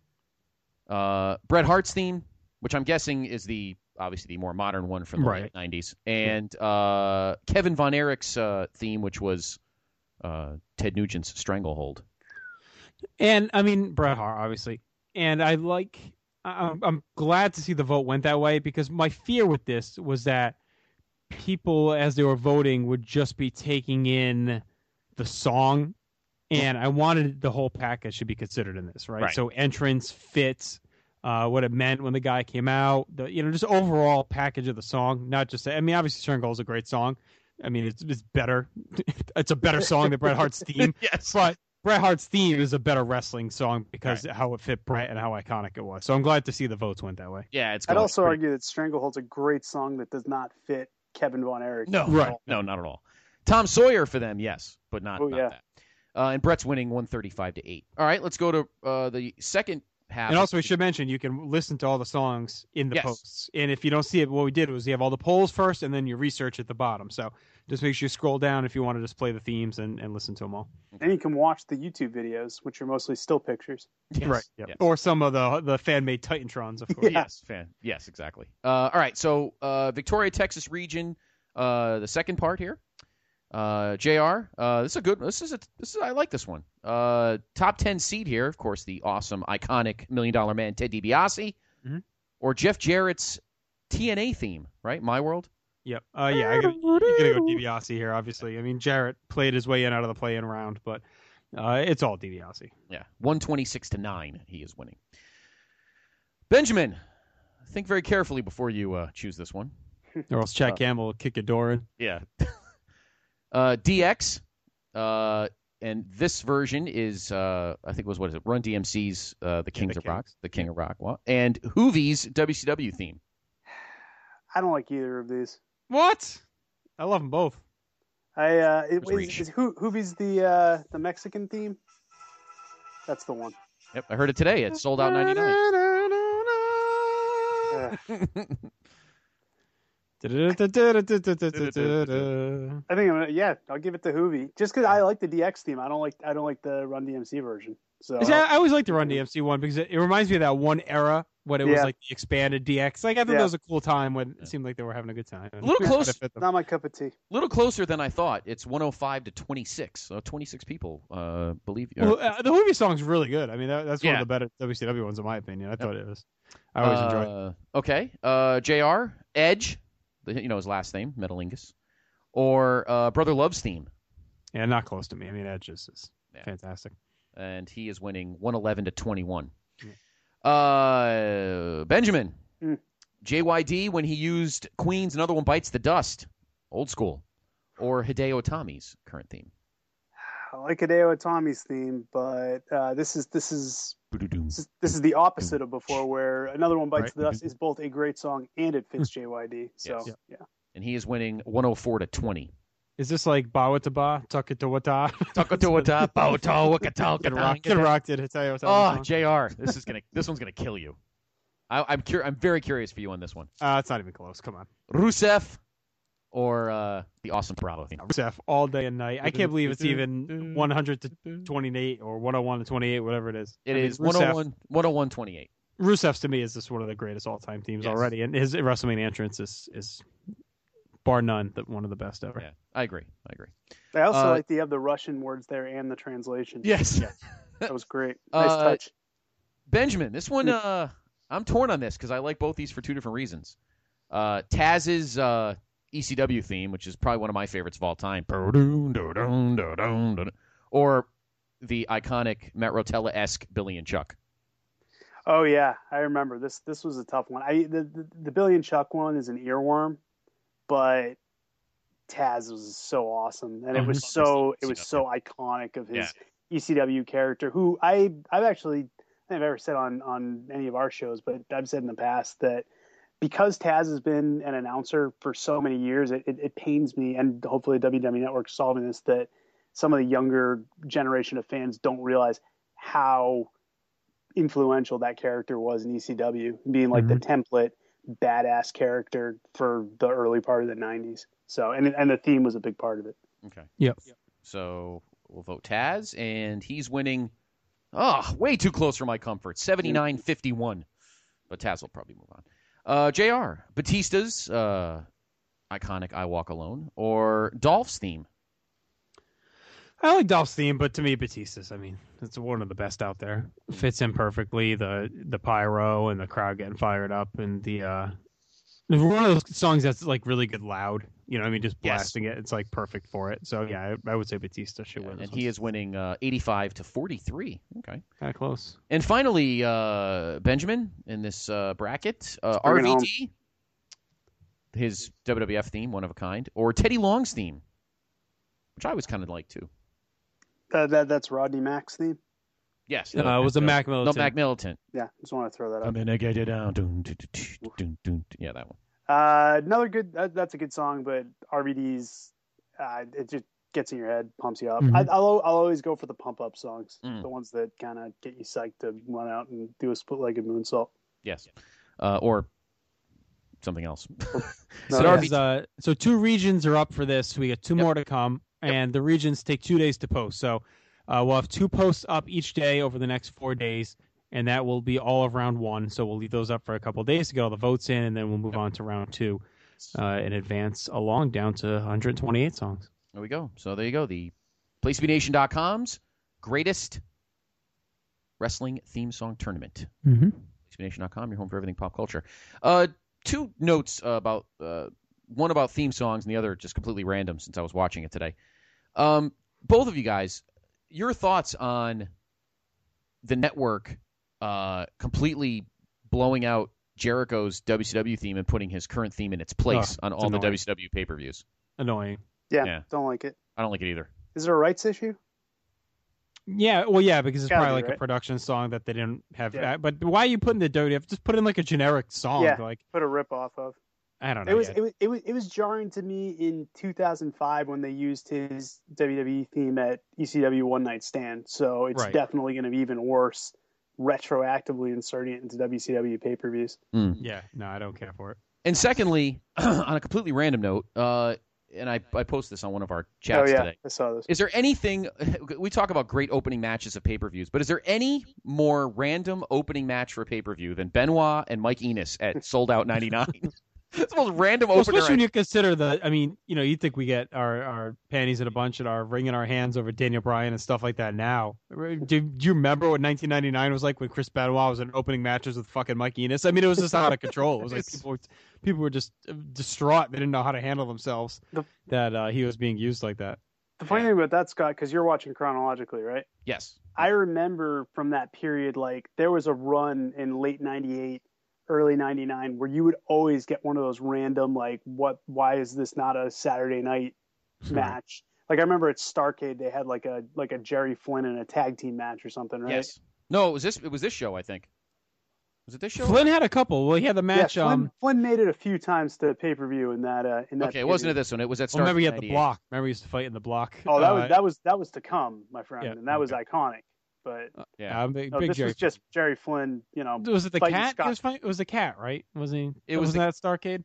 uh, Bret Hart's theme, which I'm guessing is the obviously the more modern one from the Right. late nineties, and uh, Kevin Von Erich's uh, theme, which was uh, Ted Nugent's Stranglehold. And I mean, Bret Hart, obviously. And I like, I'm, I'm glad to see the vote went that way, because my fear with this was that people, as they were voting, would just be taking in the song. And I wanted the whole package to be considered in this, right? Right. So entrance, fits, uh, what it meant when the guy came out, the, you know, just overall package of the song, not just, I mean, obviously Stranglehold is a great song. I mean, it's, it's better. It's a better song than Bret Hart's theme. Yes. But Bret Hart's theme is a better wrestling song because Right. how it fit Bret and how iconic it was. So I'm glad to see the votes went that way. Yeah, it's. I'd going also pretty- argue that Stranglehold's a great song that does not fit Kevin Von Erich. No, Right. no, not at all. Tom Sawyer for them, yes, but not, Oh, not yeah. that. Uh, and Bret's winning one thirty-five to eight. All right, let's go to uh, the second half. And also, we should mention you can listen to all the songs in the Yes. posts. And if you don't see it, what we did was you have all the polls first, and then you research at the bottom. So just make sure you scroll down if you want to just play the themes and, and listen to them all. And you can watch the YouTube videos, which are mostly still pictures. Yes, Right. Yep. yes. Or some of the the fan made Titantrons, of course. Yeah. Yes, fan. Yes, exactly. Uh, all right, so uh, Victoria, Texas region, uh, the second part here. Uh, J R, uh, this is a good. This is a. This is I like this one. Uh, top ten seed here, of course, the awesome, iconic Million Dollar Man Ted DiBiase, Mhm. or Jeff Jarrett's T N A theme, right? My World. Yep. Uh, yeah, I gotta, you gotta go DiBiase here, obviously. I mean, Jarrett played his way in out of the play-in round, but uh, it's all DiBiase. Yeah, one twenty-six to nine. He is winning. Benjamin, think very carefully before you uh, choose this one. Or else Chad Uh, Campbell will kick a door in. Yeah. uh, D X, uh, and this version is, uh, I think it was, what is it, Run D M C's uh, The Kings the of Rock, Kings. The King of Rock, well, and Hoovie's W C W theme. I don't like either of these. What? I love them both. I uh, it, There's Reach. is, is Ho- Hoovie's the uh, the Mexican theme? That's the one. Yep, I heard it today. It's sold out ninety-nine. Uh, I I think I'm gonna, yeah, I'll give it to Hoovie just because I like the D X theme. I don't like I don't like the Run D M C version. So See, I I always liked the Run D M C one because it, it reminds me of that one era when it was Yeah. like the expanded D X. Like I thought Yeah. that was a cool time when it seemed like they were having a good time. A little It close. fit them. not my cup of tea. little closer than I thought. It's one oh five to twenty-six. So twenty-six people uh, believe. Well, uh, the Hoovie song's really good. I mean, that, that's one Yeah. of the better W C W ones in my opinion. I thought it was. I always enjoyed it. Uh, okay. Uh, J R, Edge, the, you know his last name, Metalingus, or uh, Brother Love's theme, Yeah, not close to me. I mean, Edge is, is Yeah. fantastic. and he is winning one eleven to twenty-one. Yeah. Uh, Benjamin, Hmm. J Y D when he used Queen's Another One Bites the Dust, old school, or Hideo Itami's current theme. I like Hideo Itami's theme, but uh, this is this is Boo-doo-doom. this is this is the opposite of before, where Another One Bites Right. the Dust is both a great song and it fits J Y D. So Yes. yeah, And he is winning one oh four to twenty. Is this like Bawa to Ba, Tuck it to Wata? Takatawata, Baoto, Wakata, Kid Rock, Kid Rock did Hideo Itami Oh, song. J R, this is gonna this one's gonna kill you. I, I'm cur- I'm very curious for you on this one. Uh, it's not even close. Come on. Rusev or uh, the Awesome Bravo theme. Rusev all day and night. I can't believe it's even one hundred to twenty-eight or one oh one to twenty-eight, whatever it is. It I mean, is Rusev, one oh one, one oh one twenty-eight. Rusev's to me is just one of the greatest all-time teams Yes. already, and his WrestleMania entrance is, is bar none the, one of the best ever. Yeah, I agree. I agree. I also Uh, like the have the Russian words there and the translation. Yes. That was great. Nice Uh, touch. Benjamin, this one, uh, I'm torn on this because I like both these for two different reasons. Uh, Taz's uh, E C W theme, which is probably one of my favorites of all time, or the iconic Matt Rotella-esque Billy and Chuck. Oh yeah, I remember this. This was a tough one. I the the, the Billy and Chuck one is an earworm, but Taz was so awesome, and it was so it was so iconic of his Yeah. E C W character. Who I I've actually I think I've ever said on on any of our shows, but I've said in the past that because Taz has been an announcer for so many years, it, it, it pains me, and hopefully W W E Network's solving this, that some of the younger generation of fans don't realize how influential that character was in E C W, being like Mm-hmm. the template, badass character for the early part of the nineties. So, and and the theme was a big part of it. Okay. Yep. So we'll vote Taz, and he's winning. Oh, way too close for my comfort. seventy-nine fifty-one. But Taz will probably move on. Uh, J R, Batista's uh, iconic I Walk Alone, or Dolph's theme? I like Dolph's theme, but to me, Batista's. I mean, it's one of the best out there. Fits in perfectly. The the pyro and the crowd getting fired up, and the uh, one of those songs that's like really good loud. You know, what I mean, just blasting yes. it. It's like perfect for it. So yeah, I, I would say Batista should yeah, win. And one. he is winning uh, eighty-five to forty-three. Okay, kind of close. And finally, uh, Benjamin in this uh, bracket, uh, R V D, his W W F theme, one of a kind, or Teddy Long's theme, which I was kind of like too. Uh, that that's Rodney Mack's theme. Yes, uh, it was a Mac Militant. No, Mac Militant. Yeah, just want to throw that up. I'm gonna get you down. Dun, dun, dun, dun, dun. Yeah, that one. Uh, another good. Uh, that's a good song, but R V D's, uh, it just gets in your head, pumps you up. Mm-hmm. I, I'll I'll always go for the pump up songs, mm. the ones that kind of get you psyched to run out and do a split legged moonsault. Yes, uh, or something else. so, so, has, uh, so two regions are up for this. We got two yep. more to come. And the regions take two days to post. So uh, we'll have two posts up each day over the next four days, and that will be all of round one. So we'll leave those up for a couple of days to get all the votes in, and then we'll move on to round two uh, and advance along down to one hundred twenty-eight songs. There we go. So there you go. The place to be nation dot com's greatest wrestling theme song tournament. Mm-hmm. place to be nation dot com, your home for everything pop culture. Uh, two notes uh, about... Uh, one about theme songs and the other just completely random since I was watching it today. Um, both of you guys, your thoughts on the network uh, completely blowing out Jericho's W C W theme and putting his current theme in its place oh, on all annoying. the W C W pay-per-views. Annoying. Yeah, yeah, don't like it. I don't like it either. Is there a rights issue? Yeah, well, yeah, because it's Gotta probably be, like right? a production song that they didn't have. Yeah. But why are you putting the W W F? Just put in like a generic song. Yeah, like put a rip off of. I don't know. It was, yet. it was it was it was jarring to me in two thousand five when they used his W W E theme at E C W One Night Stand. So it's Right. definitely going to be even worse retroactively inserting it into W C W pay-per-views. Mm. Yeah, no, I don't care for it. And secondly, on a completely random note, uh, and I, I posted this on one of our chats oh yeah, today. I saw this. Is there anything, we talk about great opening matches of pay-per-views, but is there any more random opening match for pay-per-view than Benoit and Mike Enos at Sold Out ninety-nine? It's the most random Well, opener. especially when you consider the, I mean, you know, you think we get our, our panties in a bunch and our wringing our hands over Daniel Bryan and stuff like that now. Do, do you remember what nineteen ninety-nine was like when Chris Benoit was in opening matches with fucking Mike Enos? I mean, it was just out of control. It was like people were, people were just distraught. They didn't know how to handle themselves The- that uh, he was being used like that. The funny thing about that, Scott, because you're watching chronologically, right? Yes. I remember from that period, like there was a run in late ninety-eight, early ninety-nine, where you would always get one of those random, like, what? Why is this not a Saturday night match? Like I remember at Starrcade, they had like a like a Jerry Flynn and a tag team match or something, right? Yes. No, it was this. It was this show, I think. Was it this show? Flynn had a couple. Well, he had the match. Yeah, Flynn, um, Flynn made it a few times to pay per view in that. Uh, in that. Okay, it wasn't it this one. It was at well, Starrcade. remember he had the ninety-eight. block. Remember he used to fight in the block. Oh, that uh, was that was that was to come, my friend, yeah, and that was okay. iconic. But yeah, I'm big, no, big this Jerry. was just Jerry Flynn. You know, Was it the fighting cat? Scott. It was, fight, it was the cat, right? Was he? It was was the- that Starrcade?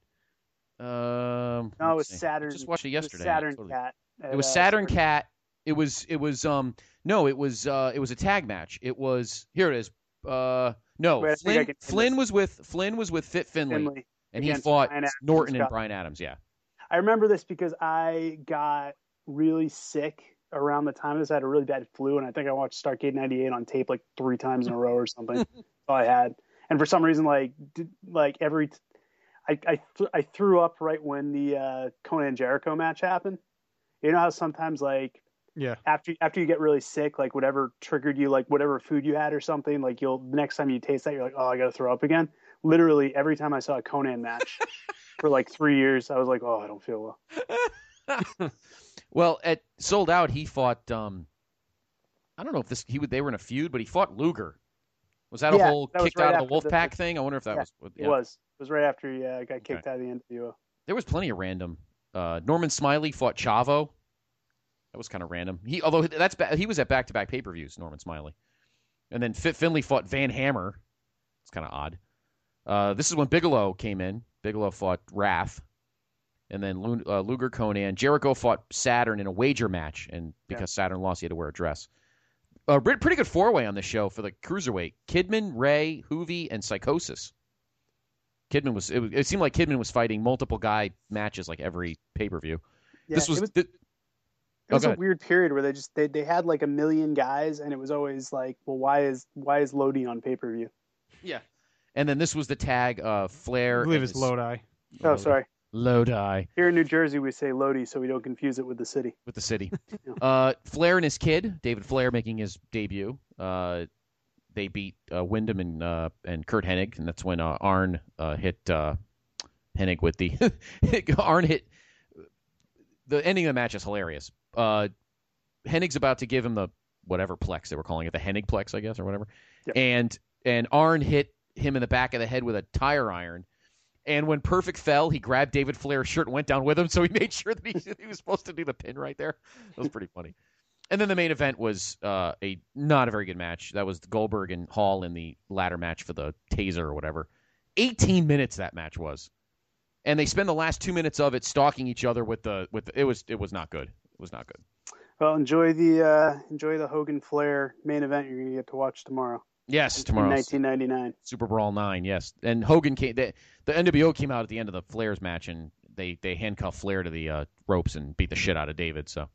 Um, No, it was let's see. Saturn. I just watched it yesterday. It was Saturn Totally. Cat. It was at, uh, Saturn Starrcade. Cat. It was it was um no it was uh it was a tag match. It was here it is. Uh no Wait, I think I Flynn can- Flynn was with Flynn was with Fit Finley, Finley and he against fought Bryan Adams Norton and and Scott. Bryan Adams. Yeah. I remember this because I got really sick around the time of this. I had a really bad flu, and I think I watched Starrcade ninety-eight on tape like three times in a row or something. That's all I had. And for some reason, like did, like every, t- I I, th- I threw up right when the uh, Conan Jericho match happened. You know how sometimes like Yeah. after after you get really sick, like whatever triggered you, like whatever food you had or something, like you'll the next time you taste that, you're like, oh, I got to throw up again. Literally every time I saw a Conan match for like three years, I was like, oh, I don't feel well. Well, at Sold Out, he fought. Um, I don't know if this he would they were in a feud, but he fought Luger. Was that a Yeah, whole that was kicked right out of the after the- Wolfpack thing? I wonder if that Yeah, was. Yeah. It was. It was right after he uh, got kicked Okay. out of the N W O. There was plenty of random. Uh, Norman Smiley fought Chavo. That was kind of random. He although that's ba- he was at back to back pay per views. Norman Smiley, and then Fit Finley fought Van Hammer. It's kind of odd. Uh, this is when Bigelow came in. Bigelow fought Wrath. And then uh, Luger, Conan. Jericho fought Saturn in a wager match. And because yeah. Saturn lost, he had to wear a dress. Uh, pretty good four-way on this show for the Cruiserweight. Kidman, Ray, Hoovy, and Psychosis. Kidman was it, it seemed like Kidman was fighting multiple guy matches like every pay-per-view. Yeah, this was... It was, th- it was oh, a weird period where they just they, they had like a million guys, and it was always like, well, why is why is Lodi on pay-per-view? Yeah. And then this was the tag, uh, Flair. I believe it's Lodi. Oh, Lodi. Sorry. Lodi. Here in New Jersey, we say Lodi, so we don't confuse it with the city. With the city. yeah. uh, Flair and his kid, David Flair, making his debut. Uh, they beat uh, Wyndham and uh, and Kurt Hennig, and that's when uh, Arn uh, hit uh, Hennig with the Arn hit. The ending of the match is hilarious. Uh, Hennig's about to give him the whatever plex they were calling it, the Hennig plex, I guess, or whatever. Yep. And and Arn hit him in the back of the head with a tire iron. And when Perfect fell, he grabbed David Flair's shirt and went down with him, so he made sure that he, he was supposed to do the pin right there. That was pretty funny. And then the main event was uh, a not a very good match. That was Goldberg and Hall in the ladder match for the taser or whatever. eighteen minutes that match was. And they spend the last two minutes of it stalking each other with the with the, it was it was not good. It was not good. Well, enjoy the uh, enjoy the Hogan Flair main event you're going to get to watch tomorrow. Yes, tomorrow. nineteen ninety-nine. Super Brawl nine, yes. And Hogan came. The, the N W O came out at the end of the Flair's match, and they, they handcuffed Flair to the uh, ropes and beat the shit out of David. So,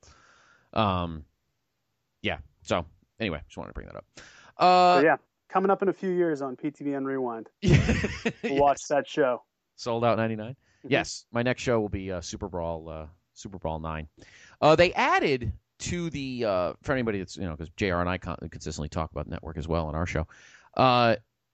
um, yeah. So, anyway, just wanted to bring that up. Uh, so, yeah, coming up in a few years on P T V on Rewind. We'll watch that show. Sold Out ninety-nine? Mm-hmm. Yes. My next show will be uh, Super Brawl uh, Super Brawl nine. Uh, they added to the, uh, for anybody that's, you know, because J R and I con- consistently talk about network as well on our show, uh,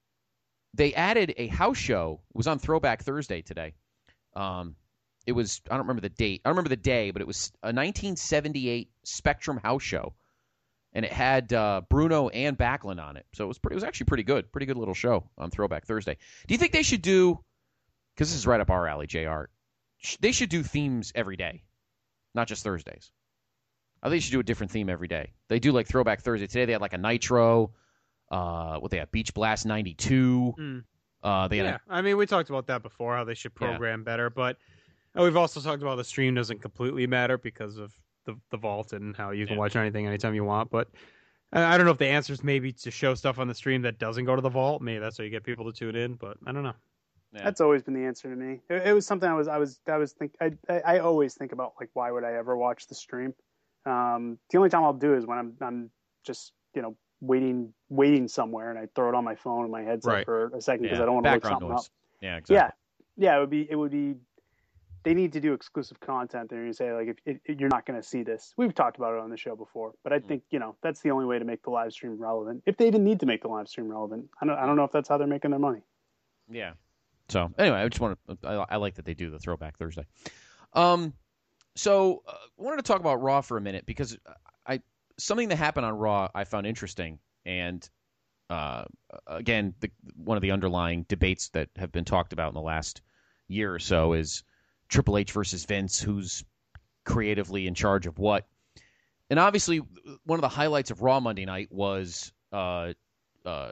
they added a house show. It was on Throwback Thursday today. Um, it was, I don't remember the date. I don't remember the day, but it was a nineteen seventy-eight Spectrum house show. And it had uh, Bruno and Backlund on it. So it was pretty, it was actually pretty good. Pretty good little show on Throwback Thursday. Do you think they should do, because this is right up our alley, J R, sh- they should do themes every day, not just Thursdays. I think they should do a different theme every day. They do like Throwback Thursday. Today they had like a Nitro. Uh, what they had, Beach Blast ninety-two. Mm. Uh, they had yeah, a, I mean, we talked about that before, how they should program yeah. better. But uh, we've also talked about the stream doesn't completely matter because of the, the vault and how you can yeah. watch anything anytime you want. But I, I don't know if the answer is maybe to show stuff on the stream that doesn't go to the vault. Maybe that's how you get people to tune in. But I don't know. Yeah. That's always been the answer to me. It, it was something I was I was I was think I, I I always think about, like, why would I ever watch the stream? Um, the only time I'll do is when I'm I'm just, you know, waiting waiting somewhere, and I throw it on my phone and my headset right. for a second because yeah. I don't want to look something noise. up. Yeah, exactly. Yeah, yeah. It would be it would be. They need to do exclusive content. They're going to say, like, if, if, if you're not going to see this, we've talked about it on the show before, but I think, you know, that's the only way to make the live stream relevant. If they even need to make the live stream relevant, I don't I don't know if that's how they're making their money. Yeah. So anyway, I just want to. I, I like that they do the Throwback Thursday. Um. So I uh, wanted to talk about Raw for a minute because I something that happened on Raw I found interesting, and uh, again, the, one of the underlying debates that have been talked about in the last year or so is Triple H versus Vince, who's creatively in charge of what. And obviously, one of the highlights of Raw Monday night was uh, uh,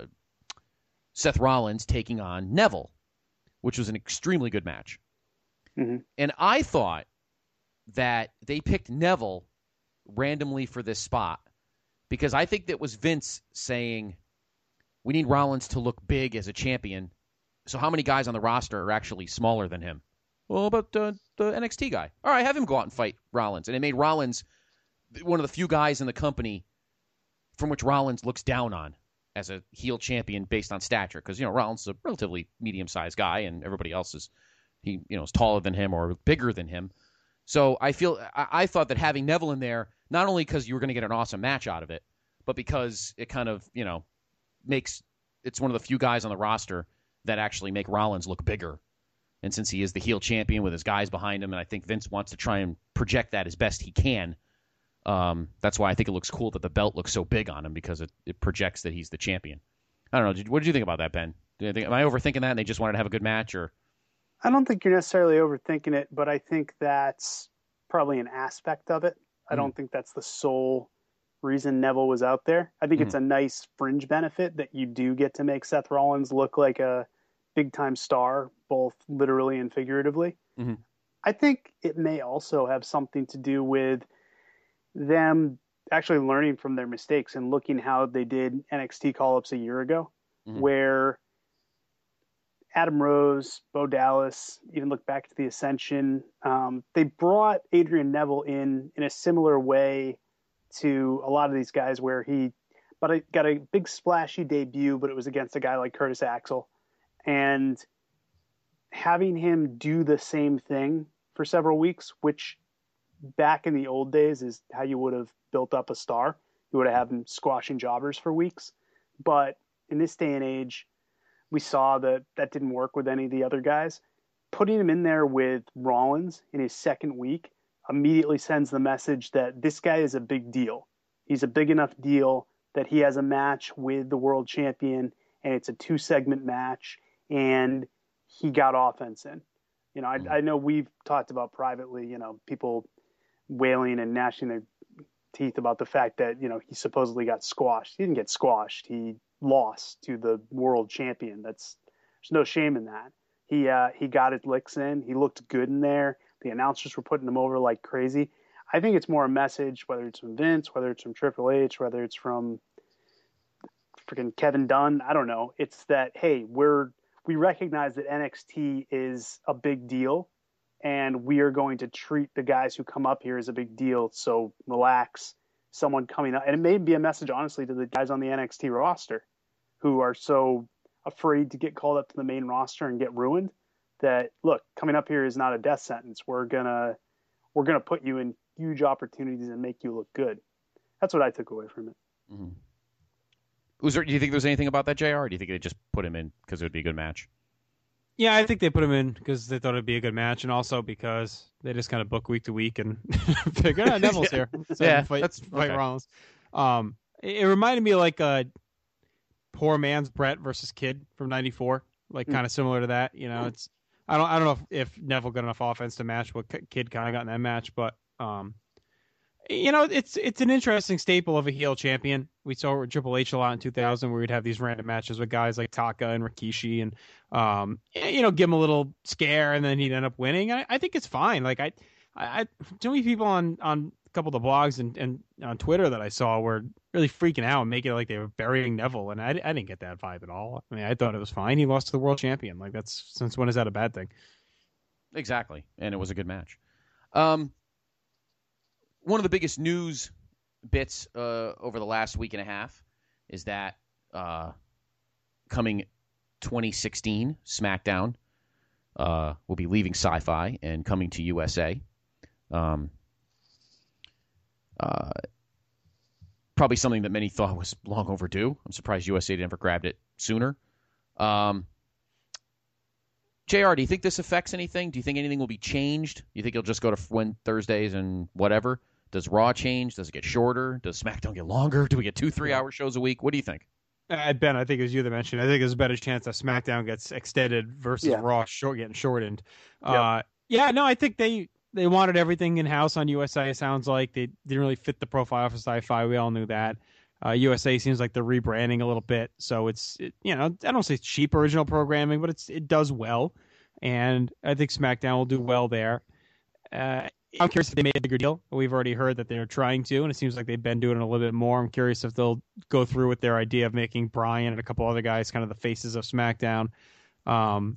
Seth Rollins taking on Neville, which was an extremely good match. Mm-hmm. And I thought that they picked Neville randomly for this spot because I think that was Vince saying, we need Rollins to look big as a champion. So how many guys on the roster are actually smaller than him? Well, about uh, the N X T guy. All right, have him go out and fight Rollins. And it made Rollins one of the few guys in the company from which Rollins looks down on as a heel champion based on stature. Because, you know, Rollins is a relatively medium-sized guy, and everybody else is, he, you know, is taller than him or bigger than him. So I feel I, I thought that having Neville in there, not only because you were going to get an awesome match out of it, but because it kind of, you know, makes it's one of the few guys on the roster that actually make Rollins look bigger. And since he is the heel champion with his guys behind him, and I think Vince wants to try and project that as best he can, um, that's why I think it looks cool that the belt looks so big on him because it, it projects that he's the champion. I don't know. What did you think about that, Ben? Do you think, am I overthinking that and they just wanted to have a good match? Or I don't think you're necessarily overthinking it, but I think that's probably an aspect of it. I mm. don't think that's the sole reason Neville was out there. I think mm. it's a nice fringe benefit that you do get to make Seth Rollins look like a big-time star, both literally and figuratively. Mm-hmm. I think it may also have something to do with them actually learning from their mistakes and looking how they did N X T call-ups a year ago, mm-hmm. where Adam Rose, Bo Dallas, even look back to the Ascension, um, they brought Adrian Neville in in a similar way to a lot of these guys where he but I got a big splashy debut, but it was against a guy like Curtis Axel. And having him do the same thing for several weeks, which back in the old days is how you would have built up a star. You would have had him squashing jobbers for weeks. But in this day and age, we saw that that didn't work with any of the other guys. Putting him in there with Rollins in his second week immediately sends the message that this guy is a big deal. He's a big enough deal that he has a match with the world champion, and it's a two-segment match, and he got offense in. You know, I, I know we've talked about privately, you know, people wailing and gnashing their teeth about the fact that, you know, he supposedly got squashed. He didn't get squashed. He lost to the world champion. That's there's no shame in that. He uh, he got his licks in. He looked good in there. The announcers were putting him over like crazy. I think it's more a message, whether it's from Vince, whether it's from Triple H, whether it's from freaking Kevin Dunn. I don't know. It's that, hey, we're we recognize that N X T is a big deal, and we are going to treat the guys who come up here as a big deal. So relax. Someone coming up, and it may be a message, honestly, to the guys on the N X T roster who are so afraid to get called up to the main roster and get ruined. That look, coming up here is not a death sentence. We're gonna we're gonna put you in huge opportunities and make you look good. That's what I took away from it. Mm-hmm. Was there? Do you think there was anything about that, J R? Or do you think they just put him in because it would be a good match? Yeah, I think they put him in because they thought it'd be a good match, and also because they just kind of book week to week and figure, ah, Neville's yeah. here. So yeah, fight, that's fight okay. Rollins. Um, it, it reminded me of like a poor man's Brett versus Kid from ninety-four, like mm. kind of similar to that. You know, it's I don't I don't know if, if Neville got enough offense to match what Kid kind of got in that match, but um, you know, it's it's an interesting staple of a heel champion. We saw it with Triple H a lot in two thousand, where we'd have these random matches with guys like Taka and Rikishi, and um, you know, give him a little scare, and then he'd end up winning. I, I think it's fine. Like I, I, too many people on, on a couple of the blogs and, and on Twitter that I saw were really freaking out and making it like they were burying Neville, and I, I didn't get that vibe at all. I mean, I thought it was fine. He lost to the world champion. Like that's since when is that a bad thing? Exactly, and it was a good match. Um, one of the biggest news bits uh, over the last week and a half is that uh, coming twenty sixteen SmackDown uh, will be leaving Sci-Fi and coming to U S A. Um, uh, probably something that many thought was long overdue. I'm surprised U S A never grabbed it sooner. Um, J R, do you think this affects anything? Do you think anything will be changed? Do you think it'll just go to when Thursdays and whatever? Does Raw change? Does it get shorter? Does SmackDown get longer? Do we get two, three-hour shows a week? What do you think? Uh, Ben, I think it was you that mentioned. I think there's a better chance that SmackDown gets extended versus Yeah. Raw short getting shortened. Yep. Uh, yeah, no, I think they they wanted everything in house on U S A. It sounds like they didn't really fit the profile for Sci-Fi. We all knew that. Uh, U S A seems like they're rebranding a little bit, so it's it, you know I don't say it's cheap original programming, but it's it does well, and I think SmackDown will do well there. Uh, I'm curious if they made a bigger deal. We've already heard that they're trying to, and it seems like they've been doing it a little bit more. I'm curious if they'll go through with their idea of making Bryan and a couple other guys kind of the faces of SmackDown. Um,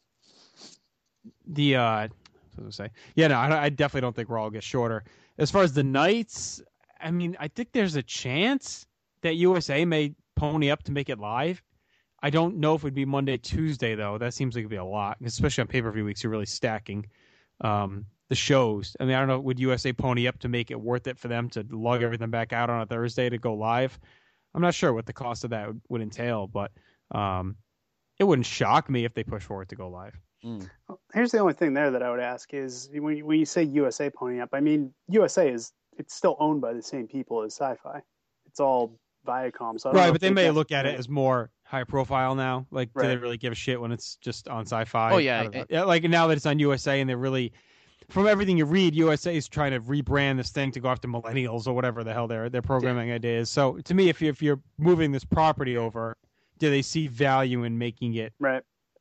the uh, what was I gonna say? Yeah, no, I, I definitely don't think Raw will get shorter. As far as the nights, I mean, I think there's a chance that U S A may pony up to make it live. I don't know if it would be Monday, Tuesday, though. That seems like it would be a lot, especially on pay-per-view weeks. You're really stacking um, the shows. I mean, I don't know, would U S A pony up to make it worth it for them to lug everything back out on a Thursday to go live? I'm not sure what the cost of that would, would entail, but um, it wouldn't shock me if they push for it to go live. Mm. Here's the only thing there that I would ask is when you, when you say U S A pony up, I mean, U S A is it's still owned by the same people as Sci-Fi. It's all Viacom. So I don't right, know but if they may can- look at it as more high profile now. Like, Right. do they really give a shit when it's just on Sci-Fi? Oh, yeah. I don't know. yeah. Like now that it's on U S A and they're really, from everything you read, U S A is trying to rebrand this thing to go after millennials or whatever the hell their their programming idea is. So to me, if you if you're moving this property over, do they see value in making it Right.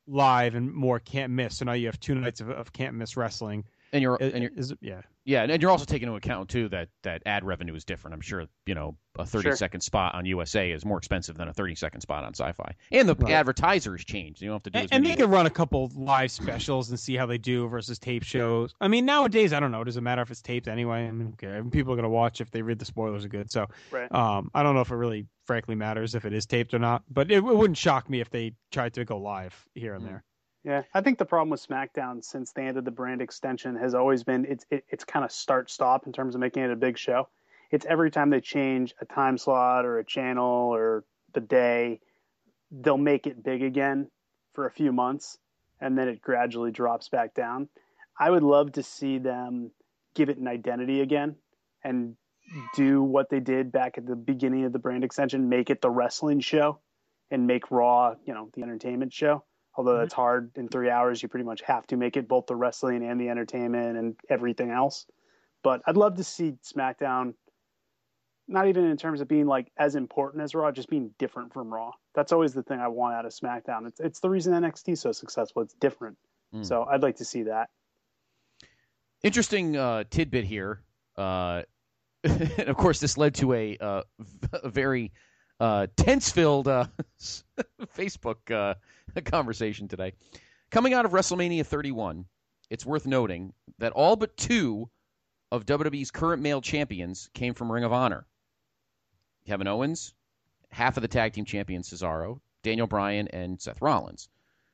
live and more can't miss. So now you have two nights of, of can't miss wrestling. And you're It- and you're is, yeah. Yeah, and you're also taking into account too that that ad revenue is different. I'm sure you know a thirty Sure. second spot on U S A is more expensive than a thirty second spot on Sci-Fi, and the Right. advertisers changed. You don't have to do And, as and many. they could run a couple live specials and see how they do versus tape shows. I mean, nowadays, I don't know. Does it matter if it's taped anyway? I mean, okay, people are going to watch if they read the spoilers are good. So Right. um, I don't know if it really, frankly, matters if it is taped or not. But it, it wouldn't shock me if they tried to go live here and Mm. there. Yeah, I think the problem with SmackDown since they ended the brand extension has always been it's it, it's kind of start stop in terms of making it a big show. It's every time they change a time slot or a channel or the day, they'll make it big again for a few months, and then it gradually drops back down. I would love to see them give it an identity again and do what they did back at the beginning of the brand extension, make it the wrestling show and make Raw, you know, the entertainment show. Although that's hard in three hours, you pretty much have to make it both the wrestling and the entertainment and everything else. But I'd love to see SmackDown, not even in terms of being like as important as Raw, just being different from Raw. That's always the thing I want out of SmackDown. It's it's the reason N X T is so successful. It's different. Mm. So I'd like to see that. Interesting uh, tidbit here. Uh, and of course, this led to a, uh, a very uh, tense-filled uh, Facebook uh, conversation today. Coming out of WrestleMania thirty-one, it's worth noting that all but two of W W E's current male champions came from Ring of Honor. Kevin Owens, half of the tag team champions Cesaro, Daniel Bryan, and Seth Rollins.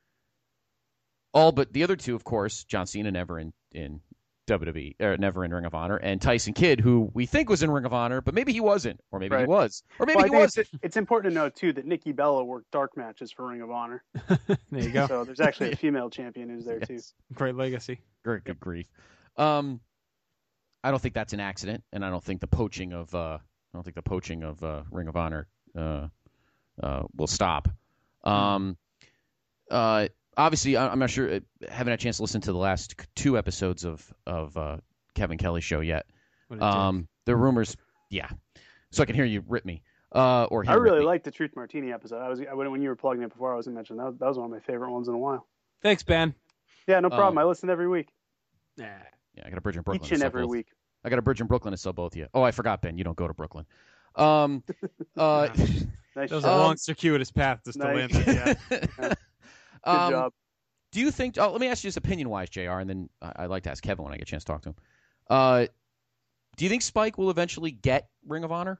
All but the other two, of course, John Cena never in, in W W E, or never in Ring of Honor, and Tyson Kidd, who we think was in Ring of Honor, but maybe he wasn't, or maybe he Right. was, or maybe Well, I he think wasn't. It's, it's important to know, too, that Nikki Bella worked dark matches for Ring of Honor. There you go. So there's actually a female champion who's there, too. Yes. Great legacy. Great, good grief. Um, I don't think that's an accident, and I don't think the poaching of uh, I don't think the poaching of uh, Ring of Honor uh, uh, will stop. Um, uh, obviously, I- I'm not sure. I haven't had a chance to listen to the last two episodes of of uh, Kevin Kelly's show yet. What did you Um, the rumors, yeah. So I can hear you rip me, uh, or hear I really rip me. liked the Truth Martini episode. I was I, when you were plugging it before, I was going to mention that was, that was one of my favorite ones in a while. Thanks, Ben. Yeah, no problem. Um, I listen every week, Nah. Yeah, I got a bridge in Brooklyn. each to and sell every both. week. I got a bridge in Brooklyn to sell both of you. Oh, I forgot, Ben. You don't go to Brooklyn. Um, uh, Nice That was job. a long, circuitous path to still Nice. land. Yeah. Good um, job. Do you think? Oh, let me ask you this opinion-wise, J R, and then I, I'd like to ask Kevin when I get a chance to talk to him. Uh, do you think Spike will eventually get Ring of Honor?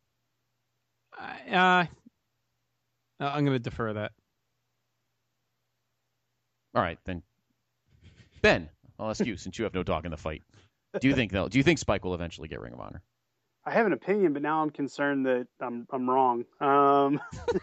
Uh, I'm going to defer that. All right, then. Ben, I'll ask you since you have no dog in the fight. Do you think they'll? Do you think Spike will eventually get Ring of Honor? I have an opinion, but now I'm concerned that I'm I'm wrong. Um,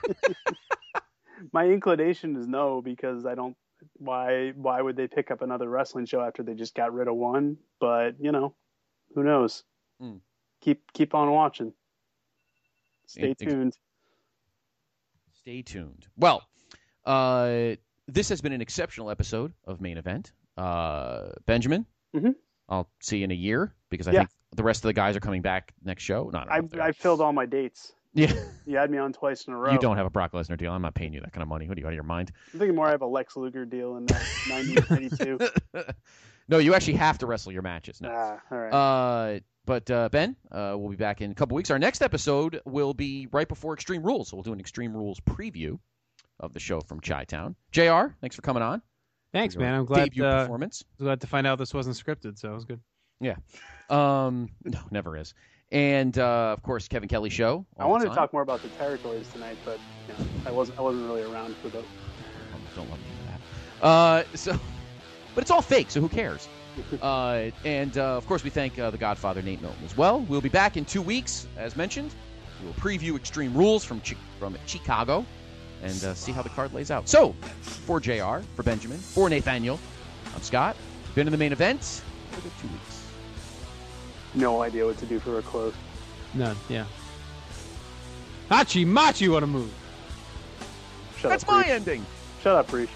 my inclination is no, because I don't. Why why would they pick up another wrestling show after they just got rid of one? But you know, who knows? Mm. Keep keep on watching. Stay Ex- tuned. Stay tuned. Well, uh, this has been an exceptional episode of Main Event. Uh, Benjamin, Mhm. I'll see you in a year because I Yeah. think the rest of the guys are coming back next show. No, I don't know I if they're- I filled all my dates. Yeah. You had me on twice in a row. You don't have a Brock Lesnar deal. I'm not paying you that kind of money. What are you, out of your mind? I'm thinking more I have a Lex Luger deal in uh, nineteen ninety-two. No, you actually have to wrestle your matches. No. Ah, all right. Uh, but uh, Ben, uh, we'll be back in a couple weeks. Our next episode will be right before Extreme Rules, so we'll do an Extreme Rules preview of the show from Chi-Town. J R, thanks for coming on. Thanks, Your man. I'm glad, debut uh, performance. glad to find out this wasn't scripted, so it was good. Yeah. Um, no, never is. And uh, of course, Kevin Kelly show. I all wanted the to time. talk more about the territories tonight, but you know, I wasn't I wasn't really around for the. Oh, don't love me for that. Uh, so, but it's all fake, so who cares? uh, and uh, of course, we thank uh, the Godfather Nate Milton as well. We'll be back in two weeks, as mentioned. We will preview Extreme Rules from Chi- from Chicago and uh, see how the card lays out. So, for J R, for Benjamin, for Nathaniel, I'm Scott. Been in the Main Event for the two weeks. No idea what to do for a close. None, yeah. Hachi Machi, what a move. Shut That's up, my Breach. ending. Shut up, Breach.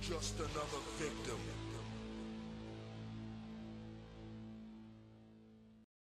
just another victim.